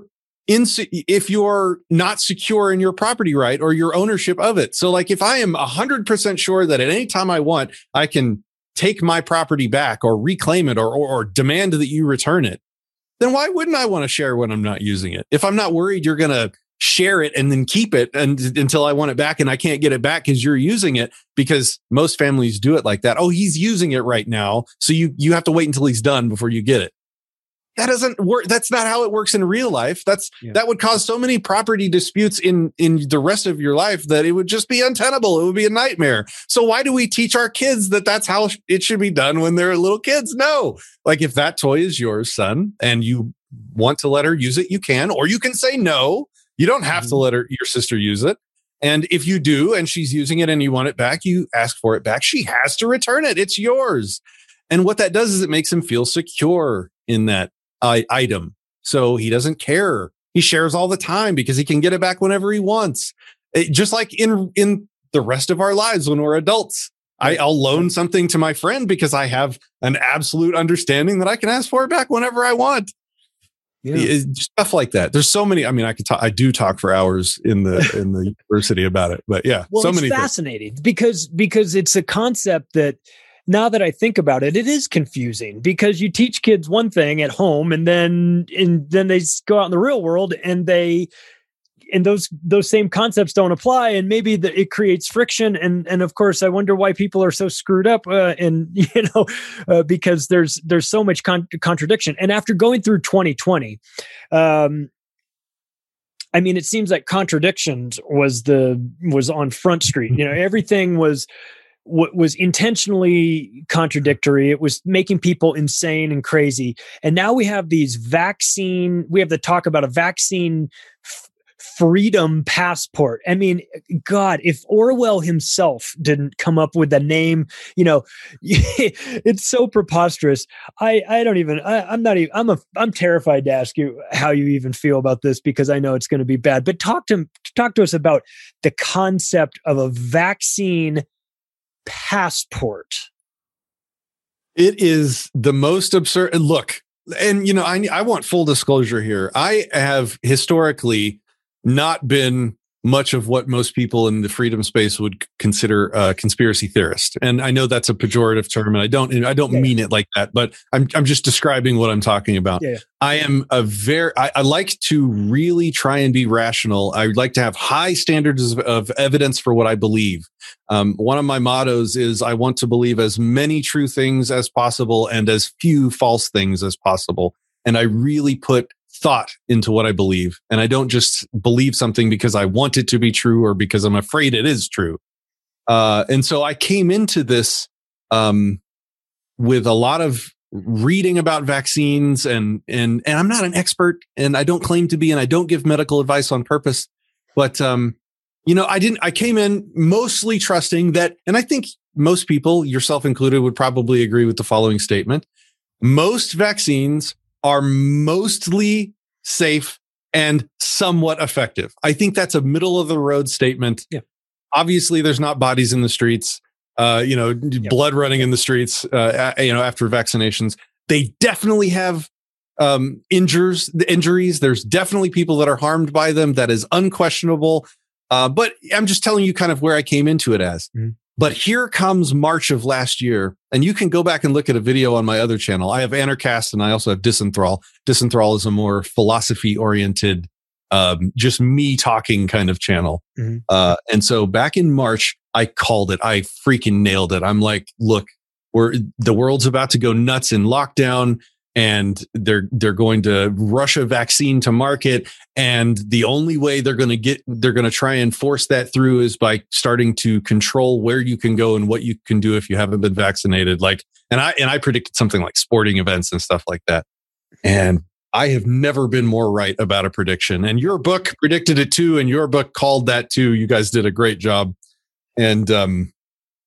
not secure in your property right or your ownership of it. So like if I am 100% sure that at any time I want, I can take my property back or reclaim it or demand that you return it, then why wouldn't I want to share when I'm not using it? If I'm not worried you're going to share it and then keep it until I want it back and I can't get it back because you're using it, because most families do it like that. Oh, he's using it right now, so you have to wait until he's done before you get it. That doesn't work. That's not how it works in real life. That would cause so many property disputes in the rest of your life that it would just be untenable. It would be a nightmare. So why do we teach our kids that that's how it should be done when they're little kids? No. Like if that toy is yours, son, and you want to let her use it, you can, or you can say no. You don't have to let your sister use it. And if you do, and she's using it and you want it back, you ask for it back. She has to return it. It's yours. And what that does is it makes him feel secure in that item. So he doesn't care. He shares all the time because he can get it back whenever he wants. Just like in the rest of our lives when we're adults. I'll loan something to my friend because I have an absolute understanding that I can ask for it back whenever I want. Yeah. Stuff like that. There's so many. I mean, I do talk for hours in the university about it, but yeah, well, so it's many fascinating because it's a concept that now that I think about it, it is confusing because you teach kids one thing at home and then they go out in the real world and those same concepts don't apply, and maybe it creates friction. And of course, I wonder why people are so screwed up. Because there's so much contradiction. And after going through 2020, I mean, it seems like contradictions was on Front Street. Everything was intentionally contradictory. It was making people insane and crazy. And now we have we have to talk about a vaccine freedom passport. I mean, God, if Orwell himself didn't come up with the name, it's so preposterous. I'm terrified to ask you how you even feel about this because I know it's going to be bad, but talk to us about the concept of a vaccine passport. It is the most absurd. Look, and I want full disclosure here. I have historically not been much of what most people in the freedom space would consider a conspiracy theorist. And I know that's a pejorative term, and I don't mean it like that, but I'm just describing what I'm talking about. Yeah. I am I like to really try and be rational. I like to have high standards of evidence for what I believe. One of my mottos is I want to believe as many true things as possible and as few false things as possible. And I really put thought into what I believe. And I don't just believe something because I want it to be true or because I'm afraid it is true. And so I came into this with a lot of reading about vaccines and I'm not an expert and I don't claim to be, and I don't give medical advice on purpose. But, I came in mostly trusting that, and I think most people, yourself included, would probably agree with the following statement. Most vaccines are mostly safe and somewhat effective. I think that's a middle of the road statement. Yeah. Obviously, there's not bodies in the streets, blood running in the streets, after vaccinations. They definitely have injuries. There's definitely people that are harmed by them. That is unquestionable. But I'm just telling you kind of where I came into it as. Mm-hmm. But here comes March of last year, and you can go back and look at a video on my other channel. I have Anarchast and I also have Disenthrall. Disenthrall is a more philosophy-oriented, just me talking kind of channel. Mm-hmm. And so back in March, I called it. I freaking nailed it. I'm like, look, the world's about to go nuts in lockdown, and they're going to rush a vaccine to market. And the only way they're going to try and force that through is by starting to control where you can go and what you can do if you haven't been vaccinated. And I predicted something like sporting events and stuff like that. And I have never been more right about a prediction. And your book predicted it too. And your book called that too. You guys did a great job. And,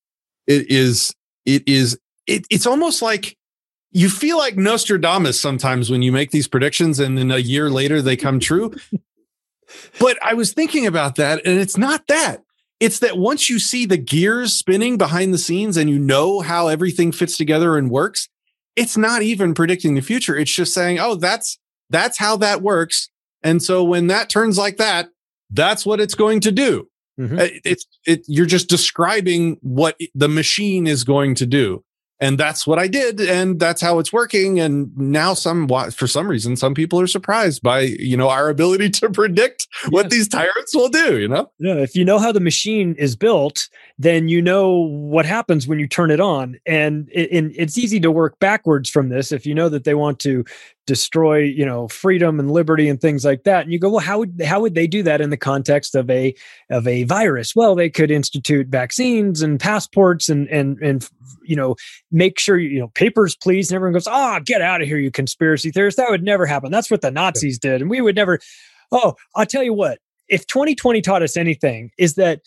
It's almost like you feel like Nostradamus sometimes when you make these predictions and then a year later they come true. But I was thinking about that, and it's not that. It's that once you see the gears spinning behind the scenes and you know how everything fits together and works, it's not even predicting the future. It's just saying, oh, that's how that works. And so when that turns like that, that's what it's going to do. Mm-hmm. You're just describing what the machine is going to do. And that's what I did. And that's how it's working. And now for some reason, some people are surprised by, our ability to predict what these tyrants will do, Yeah. If you know how the machine is built, then you know what happens when you turn it on. And it's easy to work backwards from this. If you know that they want to destroy, freedom and liberty and things like that. And you go, well, how would they do that in the context of a virus? Well, they could institute vaccines and passports and make sure, papers, please. And everyone goes, get out of here, you conspiracy theorists. That would never happen. That's what the Nazis did. And we would never. Oh, I'll tell you what, if 2020 taught us anything is that,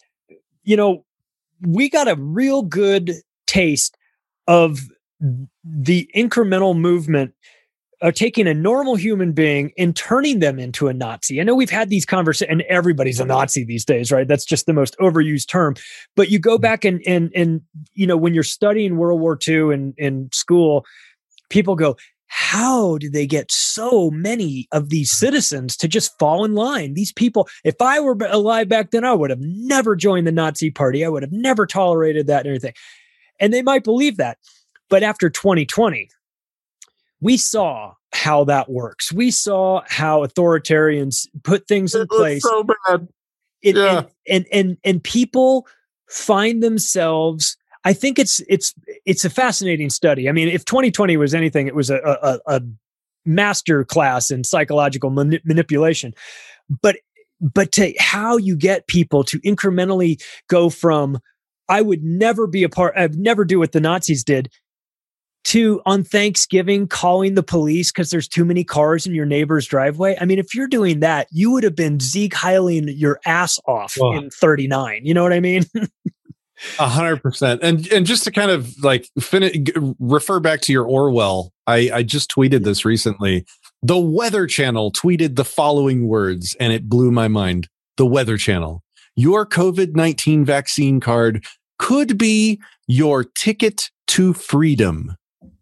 we got a real good taste of the incremental movement of taking a normal human being and turning them into a Nazi. I know we've had these conversations, and everybody's a Nazi these days, right? That's just the most overused term. But you go back and when you're studying World War II in school, people go, how did they get so many of these citizens to just fall in line? These people, if I were alive back then, I would have never joined the Nazi party. I would have never tolerated that and everything. And they might believe that. But after 2020, we saw how that works. We saw how authoritarians put things in place. So bad. And people find themselves. I think it's a fascinating study. I mean, if 2020 was anything, it was a master class in psychological manipulation. But to how you get people to incrementally go from I would never be I'd never do what the Nazis did, to on Thanksgiving calling the police because there's too many cars in your neighbor's driveway. I mean, if you're doing that, you would have been Zeke Heiling your ass off in 39. You know what I mean? 100%. And just to kind of like refer back to your Orwell, I just tweeted this recently. The Weather Channel tweeted the following words, and it blew my mind. The Weather Channel. Your COVID-19 vaccine card could be your ticket to freedom.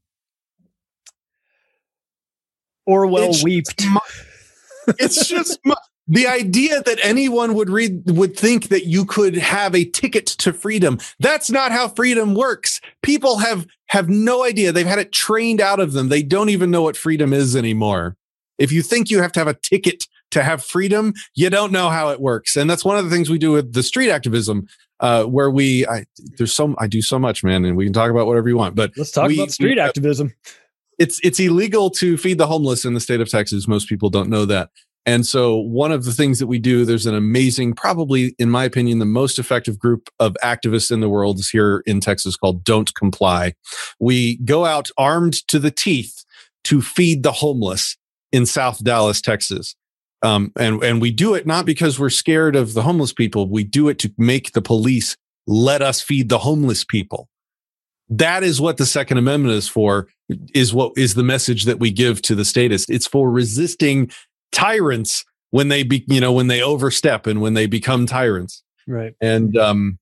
Orwell weeped. It's just the idea that anyone would think that you could have a ticket to freedom. That's not how freedom works. People have no idea. They've had it trained out of them. They don't even know what freedom is anymore. If you think you have to have a ticket to have freedom, you don't know how it works. And that's one of the things we do with the street activism, where I do so much, man, and we can talk about whatever you want. But let's talk about street activism. It's illegal to feed the homeless in the state of Texas. Most people don't know that. And so one of the things that we do, there's an amazing, probably in my opinion, the most effective group of activists in the world is here in Texas called Don't Comply. We go out armed to the teeth to feed the homeless in South Dallas, Texas. And we do it not because we're scared of the homeless people. We do it to make the police let us feed the homeless people. That is what the Second Amendment is for, is what is the message that we give to the statists. It's for resisting tyrants when they when they overstep and when they become tyrants. Right. And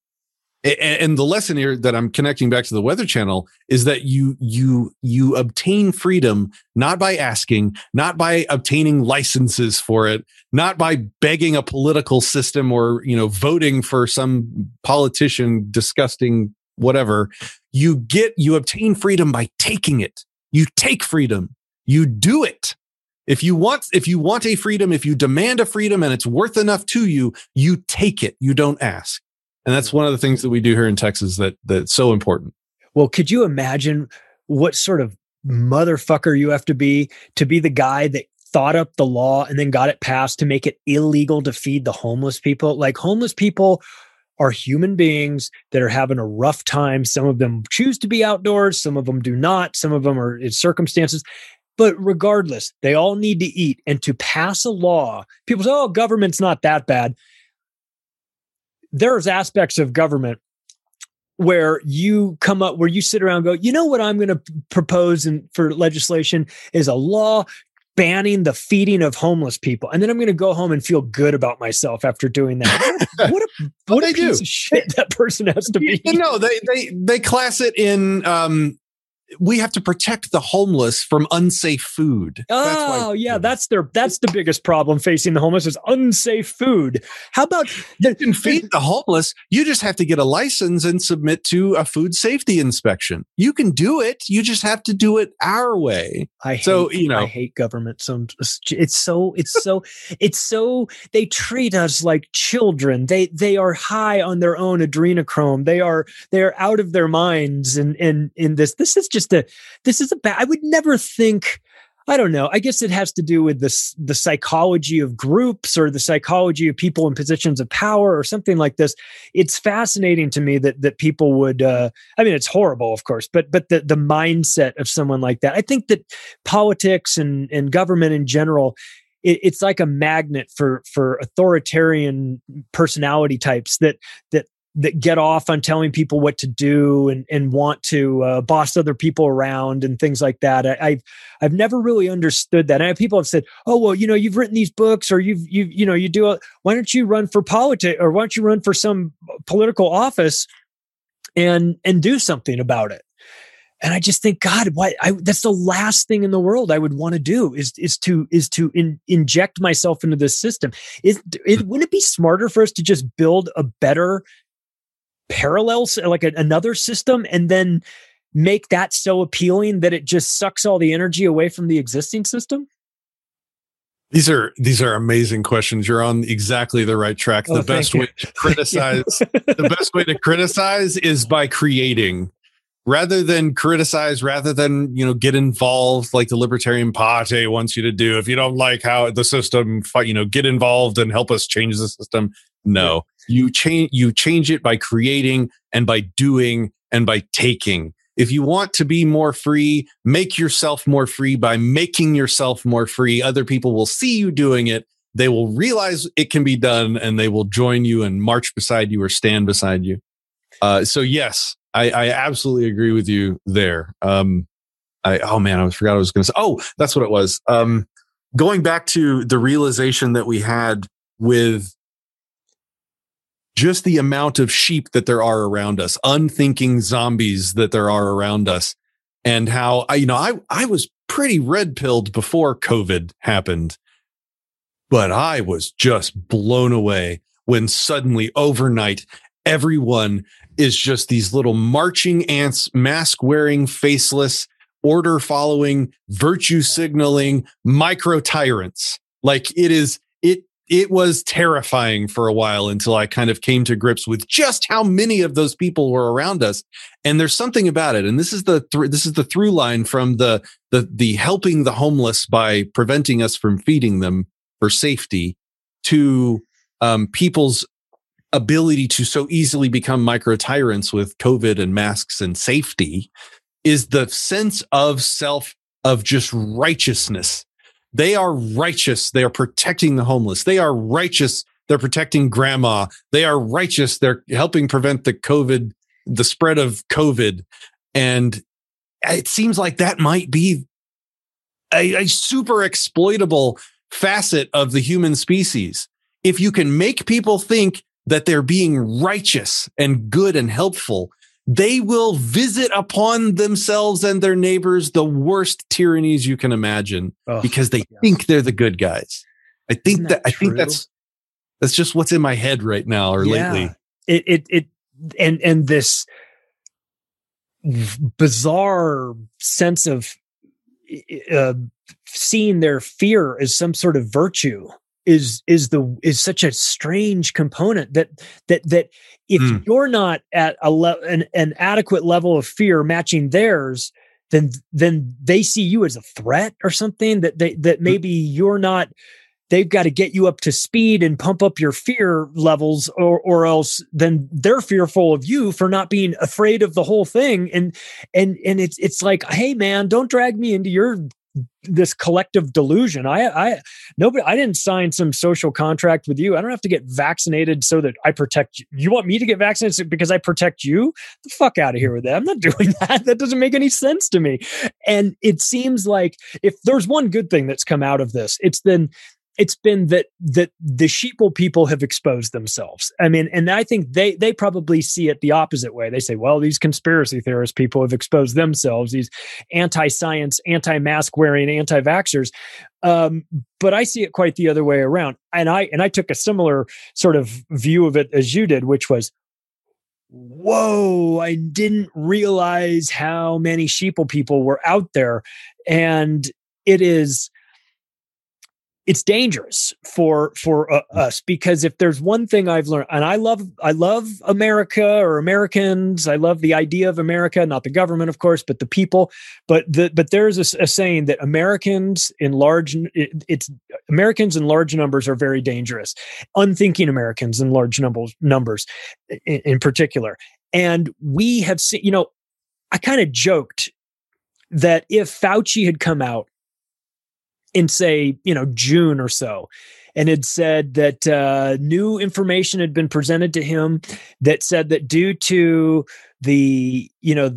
the lesson here that I'm connecting back to the Weather Channel is that you obtain freedom not by asking, not by obtaining licenses for it, not by begging a political system or voting for some politician, disgusting whatever. You obtain freedom by taking it. You take freedom. You do it. If you want a freedom, if you demand a freedom and it's worth enough to you, you take it. You don't ask. And that's one of the things that we do here in Texas that's so important. Well, could you imagine what sort of motherfucker you have to be the guy that thought up the law and then got it passed to make it illegal to feed the homeless people? Like, homeless people are human beings that are having a rough time. Some of them choose to be outdoors. Some of them do not. Some of them are in circumstances. But regardless, they all need to eat. And to pass a law, people say, oh, government's not that bad. There's aspects of government where you come up, where you sit around and go, you know what I'm going to propose for legislation is a law banning the feeding of homeless people. And then I'm going to go home and feel good about myself after doing that. What a piece of shit that person has to be. No, they class it in, we have to protect the homeless from unsafe food. That's the biggest problem facing the homeless is unsafe food. How about you can feed the homeless? You just have to get a license and submit to a food safety inspection. You can do it. You just have to do it our way. I hate government. So it's so they treat us like children. They are high on their own adrenochrome. They are out of their minds. And in this is a bad. I would never think. I don't know. I guess it has to do with the psychology of groups or the psychology of people in positions of power or something like this. It's fascinating to me that people would. It's horrible, of course, but the mindset of someone like that. I think that politics and government in general, it's like a magnet for authoritarian personality types that get off on telling people what to do and want to boss other people around and things like that. I've never really understood that. And people have said, "Oh, well, you've written these books, or you do. Why don't you run for politics, or why don't you run for some political office and do something about it?" And I just think, God, that's the last thing in the world I would want to do is to inject myself into this system. Wouldn't it be smarter for us to just build a better parallels, like another system, and then make that so appealing that it just sucks all the energy away from the existing system? These are amazing questions. You're on exactly the right track. The best way to criticize is by creating, rather than criticize, rather than get involved like the Libertarian Party wants you to do. If you don't like how the system, get involved and help us change the system. No, you change it by creating and by doing and by taking. If you want to be more free, make yourself more free by making yourself more free. Other people will see you doing it. They will realize it can be done, and they will join you and march beside you or stand beside you. So yes, I absolutely agree with you there. I forgot I was going to say. Oh, that's what it was. Going back to the realization that we had with just the amount of sheep that there are around us, unthinking zombies that there are around us, and how I was pretty red-pilled before COVID happened, but I was just blown away when suddenly overnight everyone is just these little marching ants, mask-wearing, faceless, order-following, virtue-signaling micro-tyrants. Like it was terrifying for a while until I kind of came to grips with just how many of those people were around us. And there's something about it. And this is the through line from the helping the homeless by preventing us from feeding them for safety to people's ability to so easily become micro tyrants with COVID and masks and safety is the sense of self, of just righteousness. They are righteous. They are protecting the homeless. They are righteous. They're protecting grandma. They are righteous. They're helping prevent the spread of COVID. And it seems like that might be a super exploitable facet of the human species. If you can make people think that they're being righteous and good and helpful, they will visit upon themselves and their neighbors the worst tyrannies you can imagine because they think they're the good guys. I think that's just what's in my head right now or lately. And this bizarre sense of seeing their fear as some sort of virtue is such a strange component that if you're not at an adequate level of fear matching theirs, then they see you as a threat or something that maybe you're not. They've got to get you up to speed and pump up your fear levels, or else then they're fearful of you for not being afraid of the whole thing. And it's like, hey man, don't drag me into your this collective delusion. I didn't sign some social contract with you. I don't have to get vaccinated so that I protect you. You want me to get vaccinated because I protect you? The fuck out of here with that. I'm not doing that. That doesn't make any sense to me. And it seems like if there's one good thing that's come out of this, it's been that the sheeple people have exposed themselves. I mean, and I think they probably see it the opposite way. They say, well, these conspiracy theorist people have exposed themselves, these anti-science, anti-mask wearing, anti-vaxxers. But I see it quite the other way around. And I took a similar sort of view of it as you did, which was, whoa, I didn't realize how many sheeple people were out there. And it's dangerous for us, because if there's one thing I've learned, and I love America or Americans, I love the idea of America, not the government, of course, but the people. But there's a saying that Americans in large numbers are very dangerous. Unthinking Americans in large numbers, in particular. And we have seen. I kind of joked that if Fauci had come out in, say, June or so, and had said that new information had been presented to him that said that due to the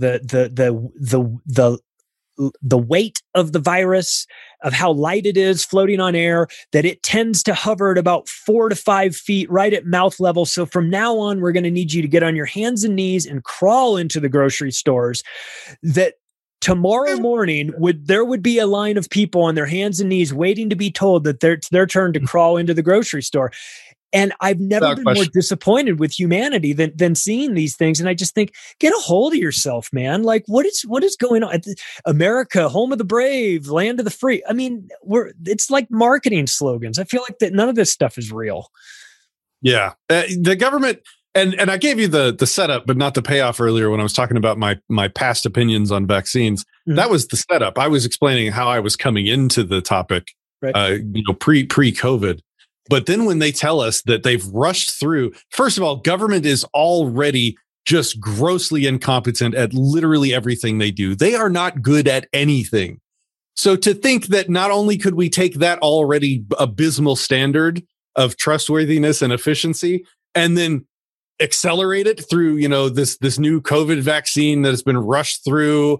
weight of the virus, of how light it is floating on air, that it tends to hover at about 4 to 5 feet right at mouth level. So from now on, we're going to need you to get on your hands and knees and crawl into the grocery stores. That tomorrow morning there would be a line of people on their hands and knees waiting to be told that it's their turn to crawl into the grocery store. And I've never been more disappointed with humanity than seeing these things. And I just think, get a hold of yourself, man. Like, what is going on? America, home of the brave, land of the free. I mean, it's like marketing slogans. I feel like that none of this stuff is real. Yeah. The government, and I gave you the setup, but not the payoff earlier when I was talking about my past opinions on vaccines. Mm-hmm. That was the setup. I was explaining how I was coming into the topic, right. Pre-COVID. But then when they tell us that they've rushed through, first of all, government is already just grossly incompetent at literally everything they do. They are not good at anything. So to think that not only could we take that already abysmal standard of trustworthiness and efficiency and then accelerate it through, this new COVID vaccine that has been rushed through.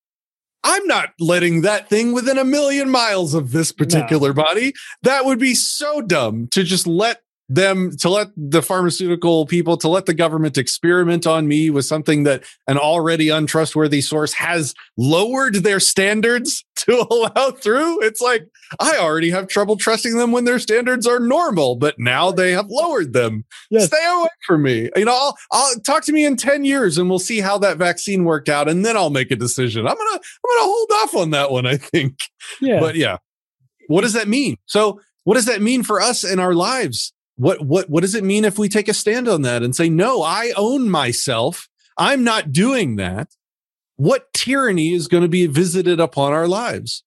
I'm not letting that thing within 1 million miles of this particular body. That would be so dumb to just let the pharmaceutical people, to let the government experiment on me with something that an already untrustworthy source has lowered their standards to allow through. It's like, I already have trouble trusting them when their standards are normal, but now they have lowered them. Yes. Stay away from me. I'll talk to me in 10 years and we'll see how that vaccine worked out. And then I'll make a decision. I'm going to hold off on that one, I think. Yeah. But yeah, what does that mean? So what does that mean for us in our lives? What does it mean if we take a stand on that and say, no, I own myself. I'm not doing that. What tyranny is going to be visited upon our lives?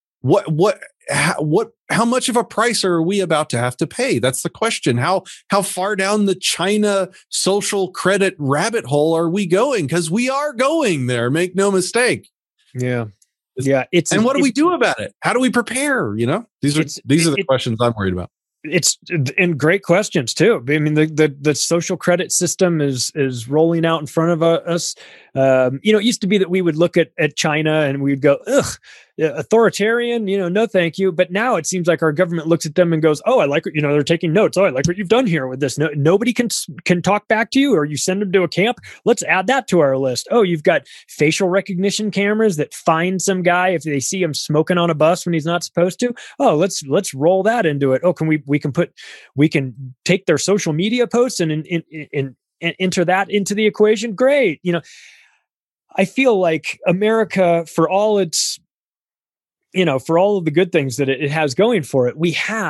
How much of a price are we about to have to pay? That's the question. How far down the China social credit rabbit hole are we going? Because we are going there. Make no mistake. Yeah. Yeah. And what do we do about it? How do we prepare? These are the questions I'm worried about. It's and great questions too. I mean, the social credit system is rolling out in front of us. It used to be that we would look at China and we'd go, ugh, authoritarian, no, thank you. But now it seems like our government looks at them and goes, oh, I like what, they're taking notes. Oh, I like what you've done here with this. No, nobody can talk back to you, or you send them to a camp. Let's add that to our list. Oh, you've got facial recognition cameras that find some guy if they see him smoking on a bus when he's not supposed to. Oh, let's roll that into it. Oh, we can take their social media posts and enter that into the equation. Great. I feel like America, for all of the good things that it has going for it,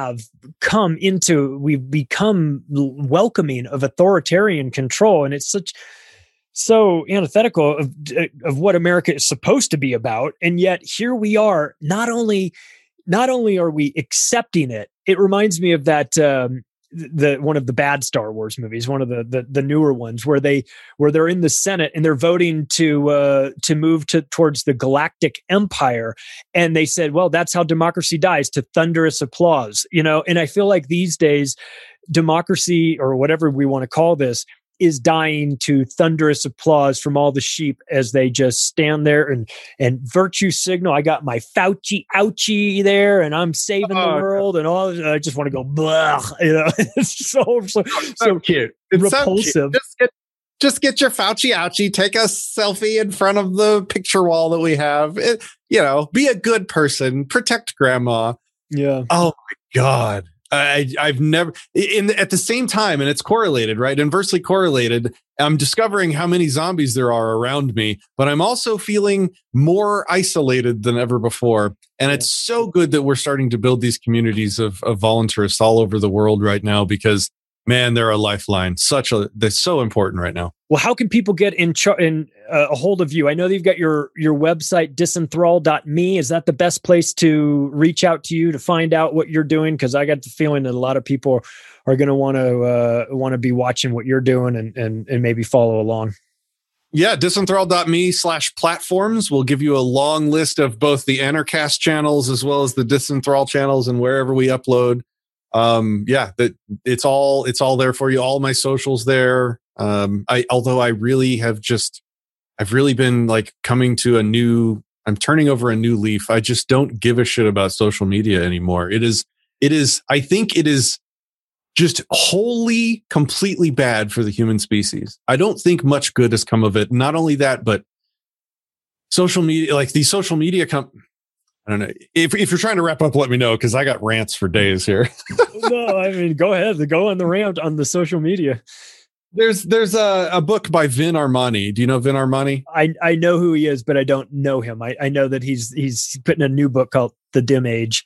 we've become welcoming of authoritarian control. And it's so antithetical of what America is supposed to be about. And yet here we are, not only are we accepting it, it reminds me of that one of the bad Star Wars movies, one of the newer ones, where they're in the Senate and they're voting to move towards the Galactic Empire, and they said, well, that's how democracy dies, to thunderous applause, And I feel like these days, democracy, or whatever we want to call this, is dying to thunderous applause from all the sheep as they just stand there and virtue signal. I got my Fauci ouchie there, and I'm saving the world, and all. I just want to go blah. It's so cute. It's repulsive. So cute. Just get your Fauci ouchie. Take a selfie in front of the picture wall that we have. Be a good person. Protect grandma. Yeah. Oh my God. I've never at the same time, and it's correlated, right? Inversely correlated. I'm discovering how many zombies there are around me, but I'm also feeling more isolated than ever before. And it's so good that we're starting to build these communities of voluntarists all over the world right now, because man, they're a lifeline. They're so important right now. Well, how can people get in a hold of you? I know that you've got your website, disenthrall.me. Is that the best place to reach out to you to find out what you're doing? Because I got the feeling that a lot of people are going to want to be watching what you're doing and maybe follow along. Yeah, disenthrall.me/platforms will give you a long list of both the Anarchast channels as well as the Disenthrall channels and wherever we upload. That it's all there for you. All my socials there. I've really been like I'm turning over a new leaf. I just don't give a shit about social media anymore. I think it is just wholly, completely bad for the human species. I don't think much good has come of it. Not only that, but social media, like these social media I don't know. If you're trying to wrap up, let me know, because I got rants for days here. No, I mean, go ahead. Go on the rant on the social media. There's a book by Vin Armani. Do you know Vin Armani? I know who he is, but I don't know him. I know that he's putting a new book called The Dim Age.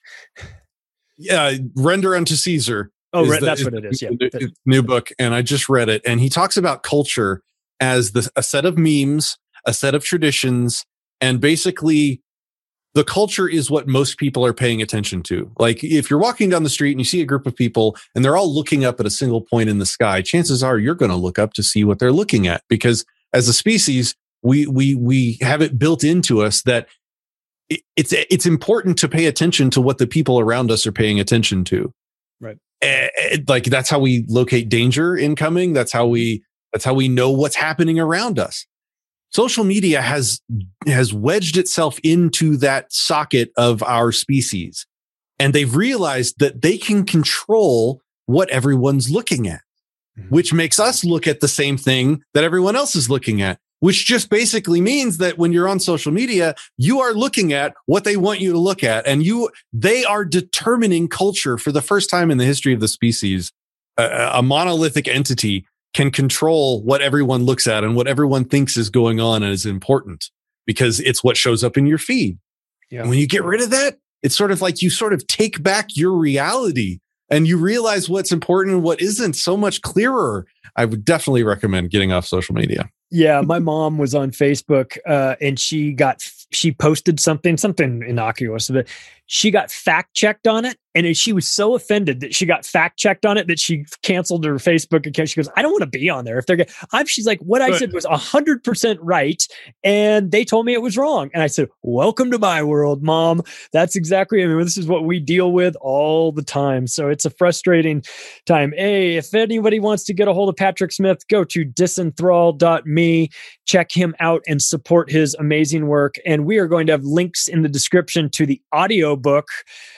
Yeah, Render Unto Caesar. Oh, that's what it is. Yeah, new book, and I just read it, and he talks about culture as a set of memes, a set of traditions, and basically the culture is what most people are paying attention to. Like if you're walking down the street and you see a group of people and they're all looking up at a single point in the sky, chances are you're going to look up to see what they're looking at, because as a species, we have it built into us that it's important to pay attention to what the people around us are paying attention to. Right. Like that's how we locate danger incoming. That's how we know what's happening around us. Social media has wedged itself into that socket of our species, and they've realized that they can control what everyone's looking at, which makes us look at the same thing that everyone else is looking at, which just basically means that when you're on social media, you are looking at what they want you to look at, and they are determining culture for the first time in the history of the species. A monolithic entity can control what everyone looks at and what everyone thinks is going on and is important, because it's what shows up in your feed. Yeah. And when you get rid of that, it's sort of like you sort of take back your reality and you realize what's important and what isn't so much clearer. I would definitely recommend getting off social media. Yeah, my mom was on Facebook and she posted something innocuous, but she got fact checked on it. And she was so offended that she got fact checked on it that she canceled her Facebook account. She goes, I don't want to be on there. She's like, what I said was 100% right. And they told me it was wrong. And I said, welcome to my world, Mom. That's exactly, this is what we deal with all the time. So it's a frustrating time. Hey, if anybody wants to get a hold of Patrick Smith, go to disenthrall.me, check him out and support his amazing work. And we are going to have links in the description to the audiobook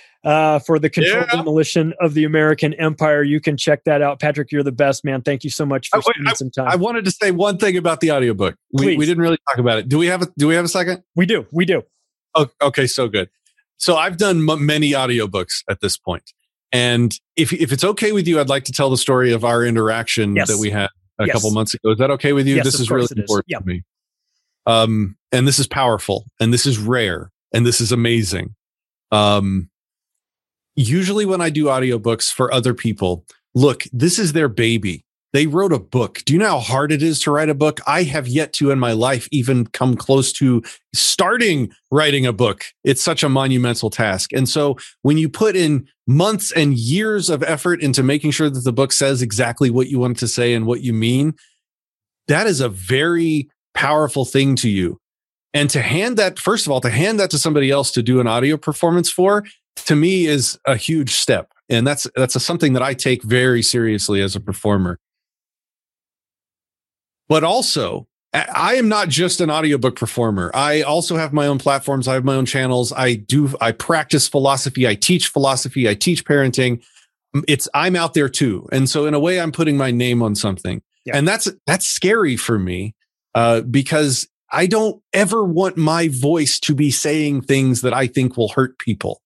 for the controlled demolition of the American empire. You can check that out. Patrick, you're the best, man. Thank you so much for spending some time. I wanted to say one thing about the audiobook. We didn't really talk about it. Do we have a second? We do. Oh, okay, so good. So I've done many audiobooks at this point. And if it's okay with you, I'd like to tell the story of our interaction that we had a couple months ago. Is that okay with you? Yes, this is really important to me. And this is powerful, and this is rare, and this is amazing. Usually when I do audiobooks for other people, look, this is their baby. They wrote a book. Do you know how hard it is to write a book? I have yet to in my life even come close to starting writing a book. It's such a monumental task. And so when you put in months and years of effort into making sure that the book says exactly what you want it to say and what you mean, that is a very powerful thing to you. And to hand that, first of all, to hand that to somebody else to do an audio performance for, to me is a huge step. And that's something that I take very seriously as a performer. But also, I am not just an audiobook performer. I also have my own platforms. I have my own channels. I practice philosophy. I teach philosophy. I teach parenting. I'm out there too. And so in a way, I'm putting my name on something. Yeah. And that's scary for me because I don't ever want my voice to be saying things that I think will hurt people.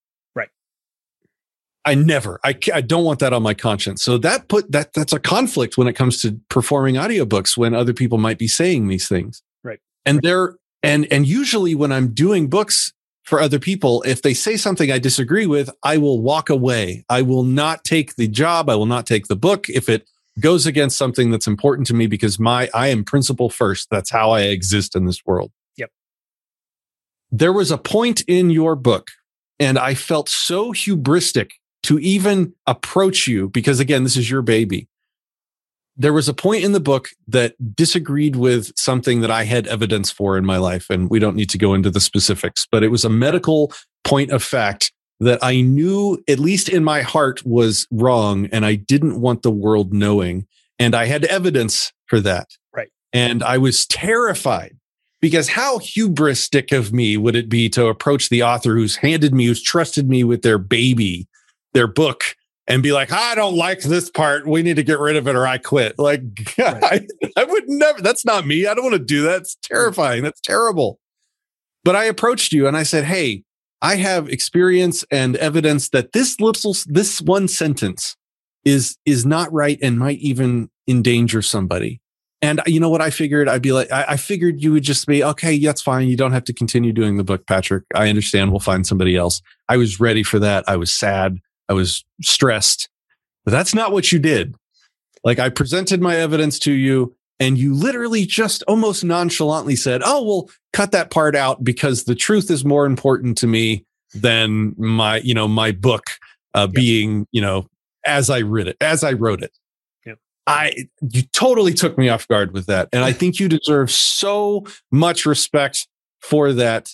I don't want that on my conscience. So that's a conflict when it comes to performing audiobooks when other people might be saying these things. Right. And and usually when I'm doing books for other people, if they say something I disagree with, I will walk away. I will not take the job. I will not take the book if it goes against something that's important to me because I am principle first. That's how I exist in this world. Yep. There was a point in your book and I felt so hubristic to even approach you, because again, this is your baby. There was a point in the book that disagreed with something that I had evidence for in my life, and we don't need to go into the specifics, but it was a medical point of fact that I knew, at least in my heart, was wrong, and I didn't want the world knowing, and I had evidence for that. Right. And I was terrified, because how hubristic of me would it be to approach the author who's trusted me with their baby, their book, and be like, I don't like this part. We need to get rid of it or I quit. Like, right. I would never, that's not me. I don't want to do that. It's terrifying. That's terrible. But I approached you and I said, hey, I have experience and evidence that this one sentence is not right and might even endanger somebody. And you know what I figured? I'd be like, I figured you would just be, okay, that's fine. You don't have to continue doing the book, Patrick. I understand. We'll find somebody else. I was ready for that. I was sad. I was stressed, but that's not what you did. Like, I presented my evidence to you and you literally just almost nonchalantly said, oh, well, cut that part out because the truth is more important to me than my book being, as I wrote it. Yep. You totally took me off guard with that. And I think you deserve so much respect for that.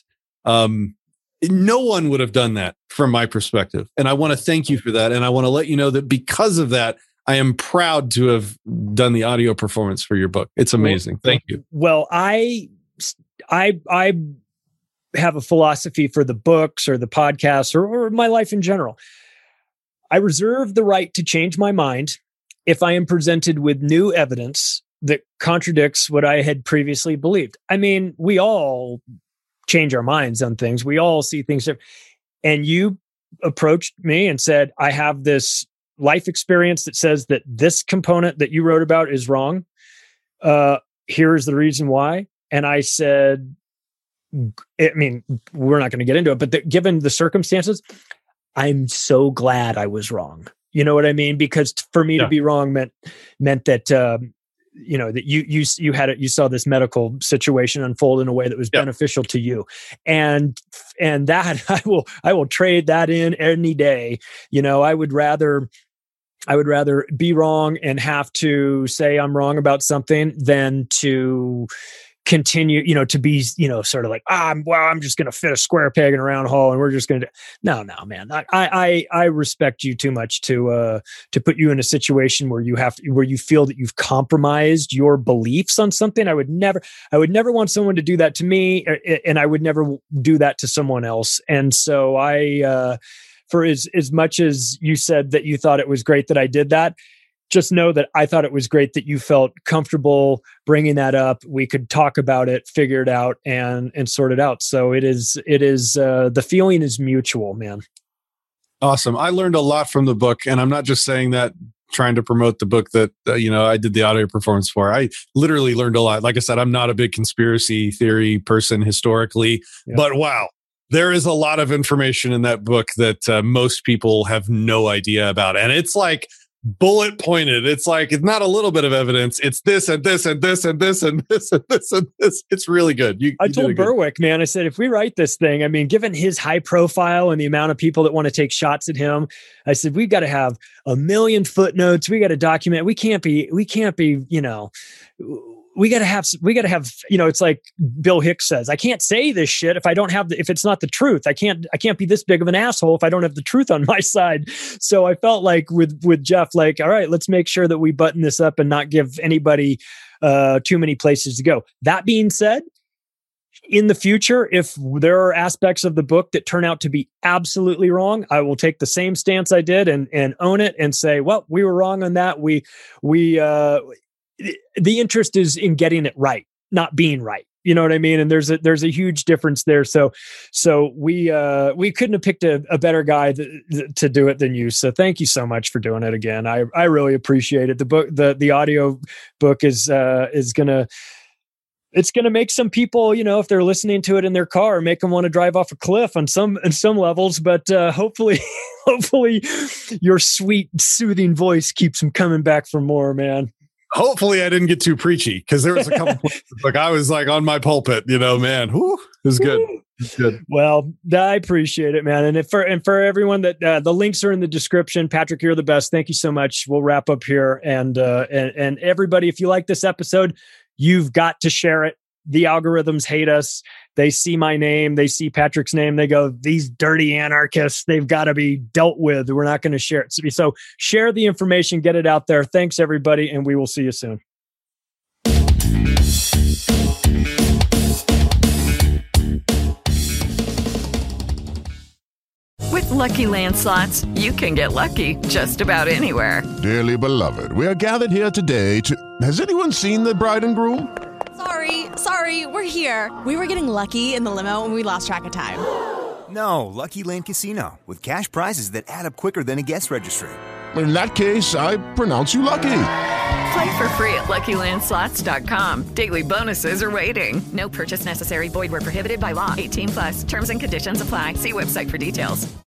No one would have done that from my perspective. And I want to thank you for that. And I want to let you know that because of that, I am proud to have done the audio performance for your book. It's amazing. Thank you. Well, I have a philosophy for the books or the podcasts or my life in general. I reserve the right to change my mind if I am presented with new evidence that contradicts what I had previously believed. I mean, we all change our minds on things. We all see things different. And you approached me and said, I have this life experience that says that this component that you wrote about is wrong. Here's the reason why. And I said, I mean, we're not going to get into it, but given the circumstances, I'm so glad I was wrong. You know what I mean? Because for me to be wrong meant that, that you saw this medical situation unfold in a way that was beneficial to you. And that I will trade that in any day. I would rather be wrong and have to say I'm wrong about something than to continue, to be, sort of like, I'm just going to fit a square peg in a round hole and we're just going to, no, man, I respect you too much to put you in a situation where where you feel that you've compromised your beliefs on something. I would never want someone to do that to me, and I would never do that to someone else. And so for as much as you said that you thought it was great that I did that, just know that I thought it was great that you felt comfortable bringing that up. We could talk about it, figure it out, and sort it out. So it is. The feeling is mutual, man. Awesome. I learned a lot from the book, and I'm not just saying that trying to promote the book that I did the audio performance for. I literally learned a lot. Like I said, I'm not a big conspiracy theory person historically, but wow. There is a lot of information in that book that most people have no idea about. And it's like bullet pointed. It's like, it's not a little bit of evidence. It's this and this and this and this and this and this and this. It's really good. I told Berwick, man, I said, if we write this thing, I mean, given his high profile and the amount of people that want to take shots at him, I said, we've got to have 1 million footnotes. We got to document. We can't be, you know, we got to have, you know, it's like Bill Hicks says, I can't say this shit if I don't have, if it's not the truth. I can't be this big of an asshole if I don't have the truth on my side. So I felt like with Jeff, like, all right, let's make sure that we button this up and not give anybody too many places to go. That being said, in the future, if there are aspects of the book that turn out to be absolutely wrong, I will take the same stance I did and own it and say, well, we were wrong on that. The interest is in getting it right, not being right. You know what I mean? And there's a huge difference there. So we couldn't have picked a better guy to do it than you. So thank you so much for doing it again. I really appreciate it. The book, the audio book is gonna make some people, you know, if they're listening to it in their car, make them want to drive off a cliff on some levels. But hopefully your sweet, soothing voice keeps them coming back for more, man. Hopefully I didn't get too preachy, because there was a couple places, like I was like on my pulpit, you know, man, whew, it was good. It's good. Well, I appreciate it, man. And for everyone that the links are in the description. Patrick, you're the best. Thank you so much. We'll wrap up here. And everybody, if you like this episode, you've got to share it. The algorithms hate us. They see my name. They see Patrick's name. They go, these dirty anarchists, they've got to be dealt with. We're not going to share it. So share the information, get it out there. Thanks, everybody. And we will see you soon. With Lucky Land Slots, you can get lucky just about anywhere. Dearly beloved, we are gathered here today to... Has anyone seen the bride and groom? Sorry, we're here. We were getting lucky in the limo and we lost track of time. No, Lucky Land Casino, with cash prizes that add up quicker than a guest registry. In that case, I pronounce you lucky. Play for free at LuckyLandSlots.com. Daily bonuses are waiting. No purchase necessary. Void where prohibited by law. 18+. Terms and conditions apply. See website for details.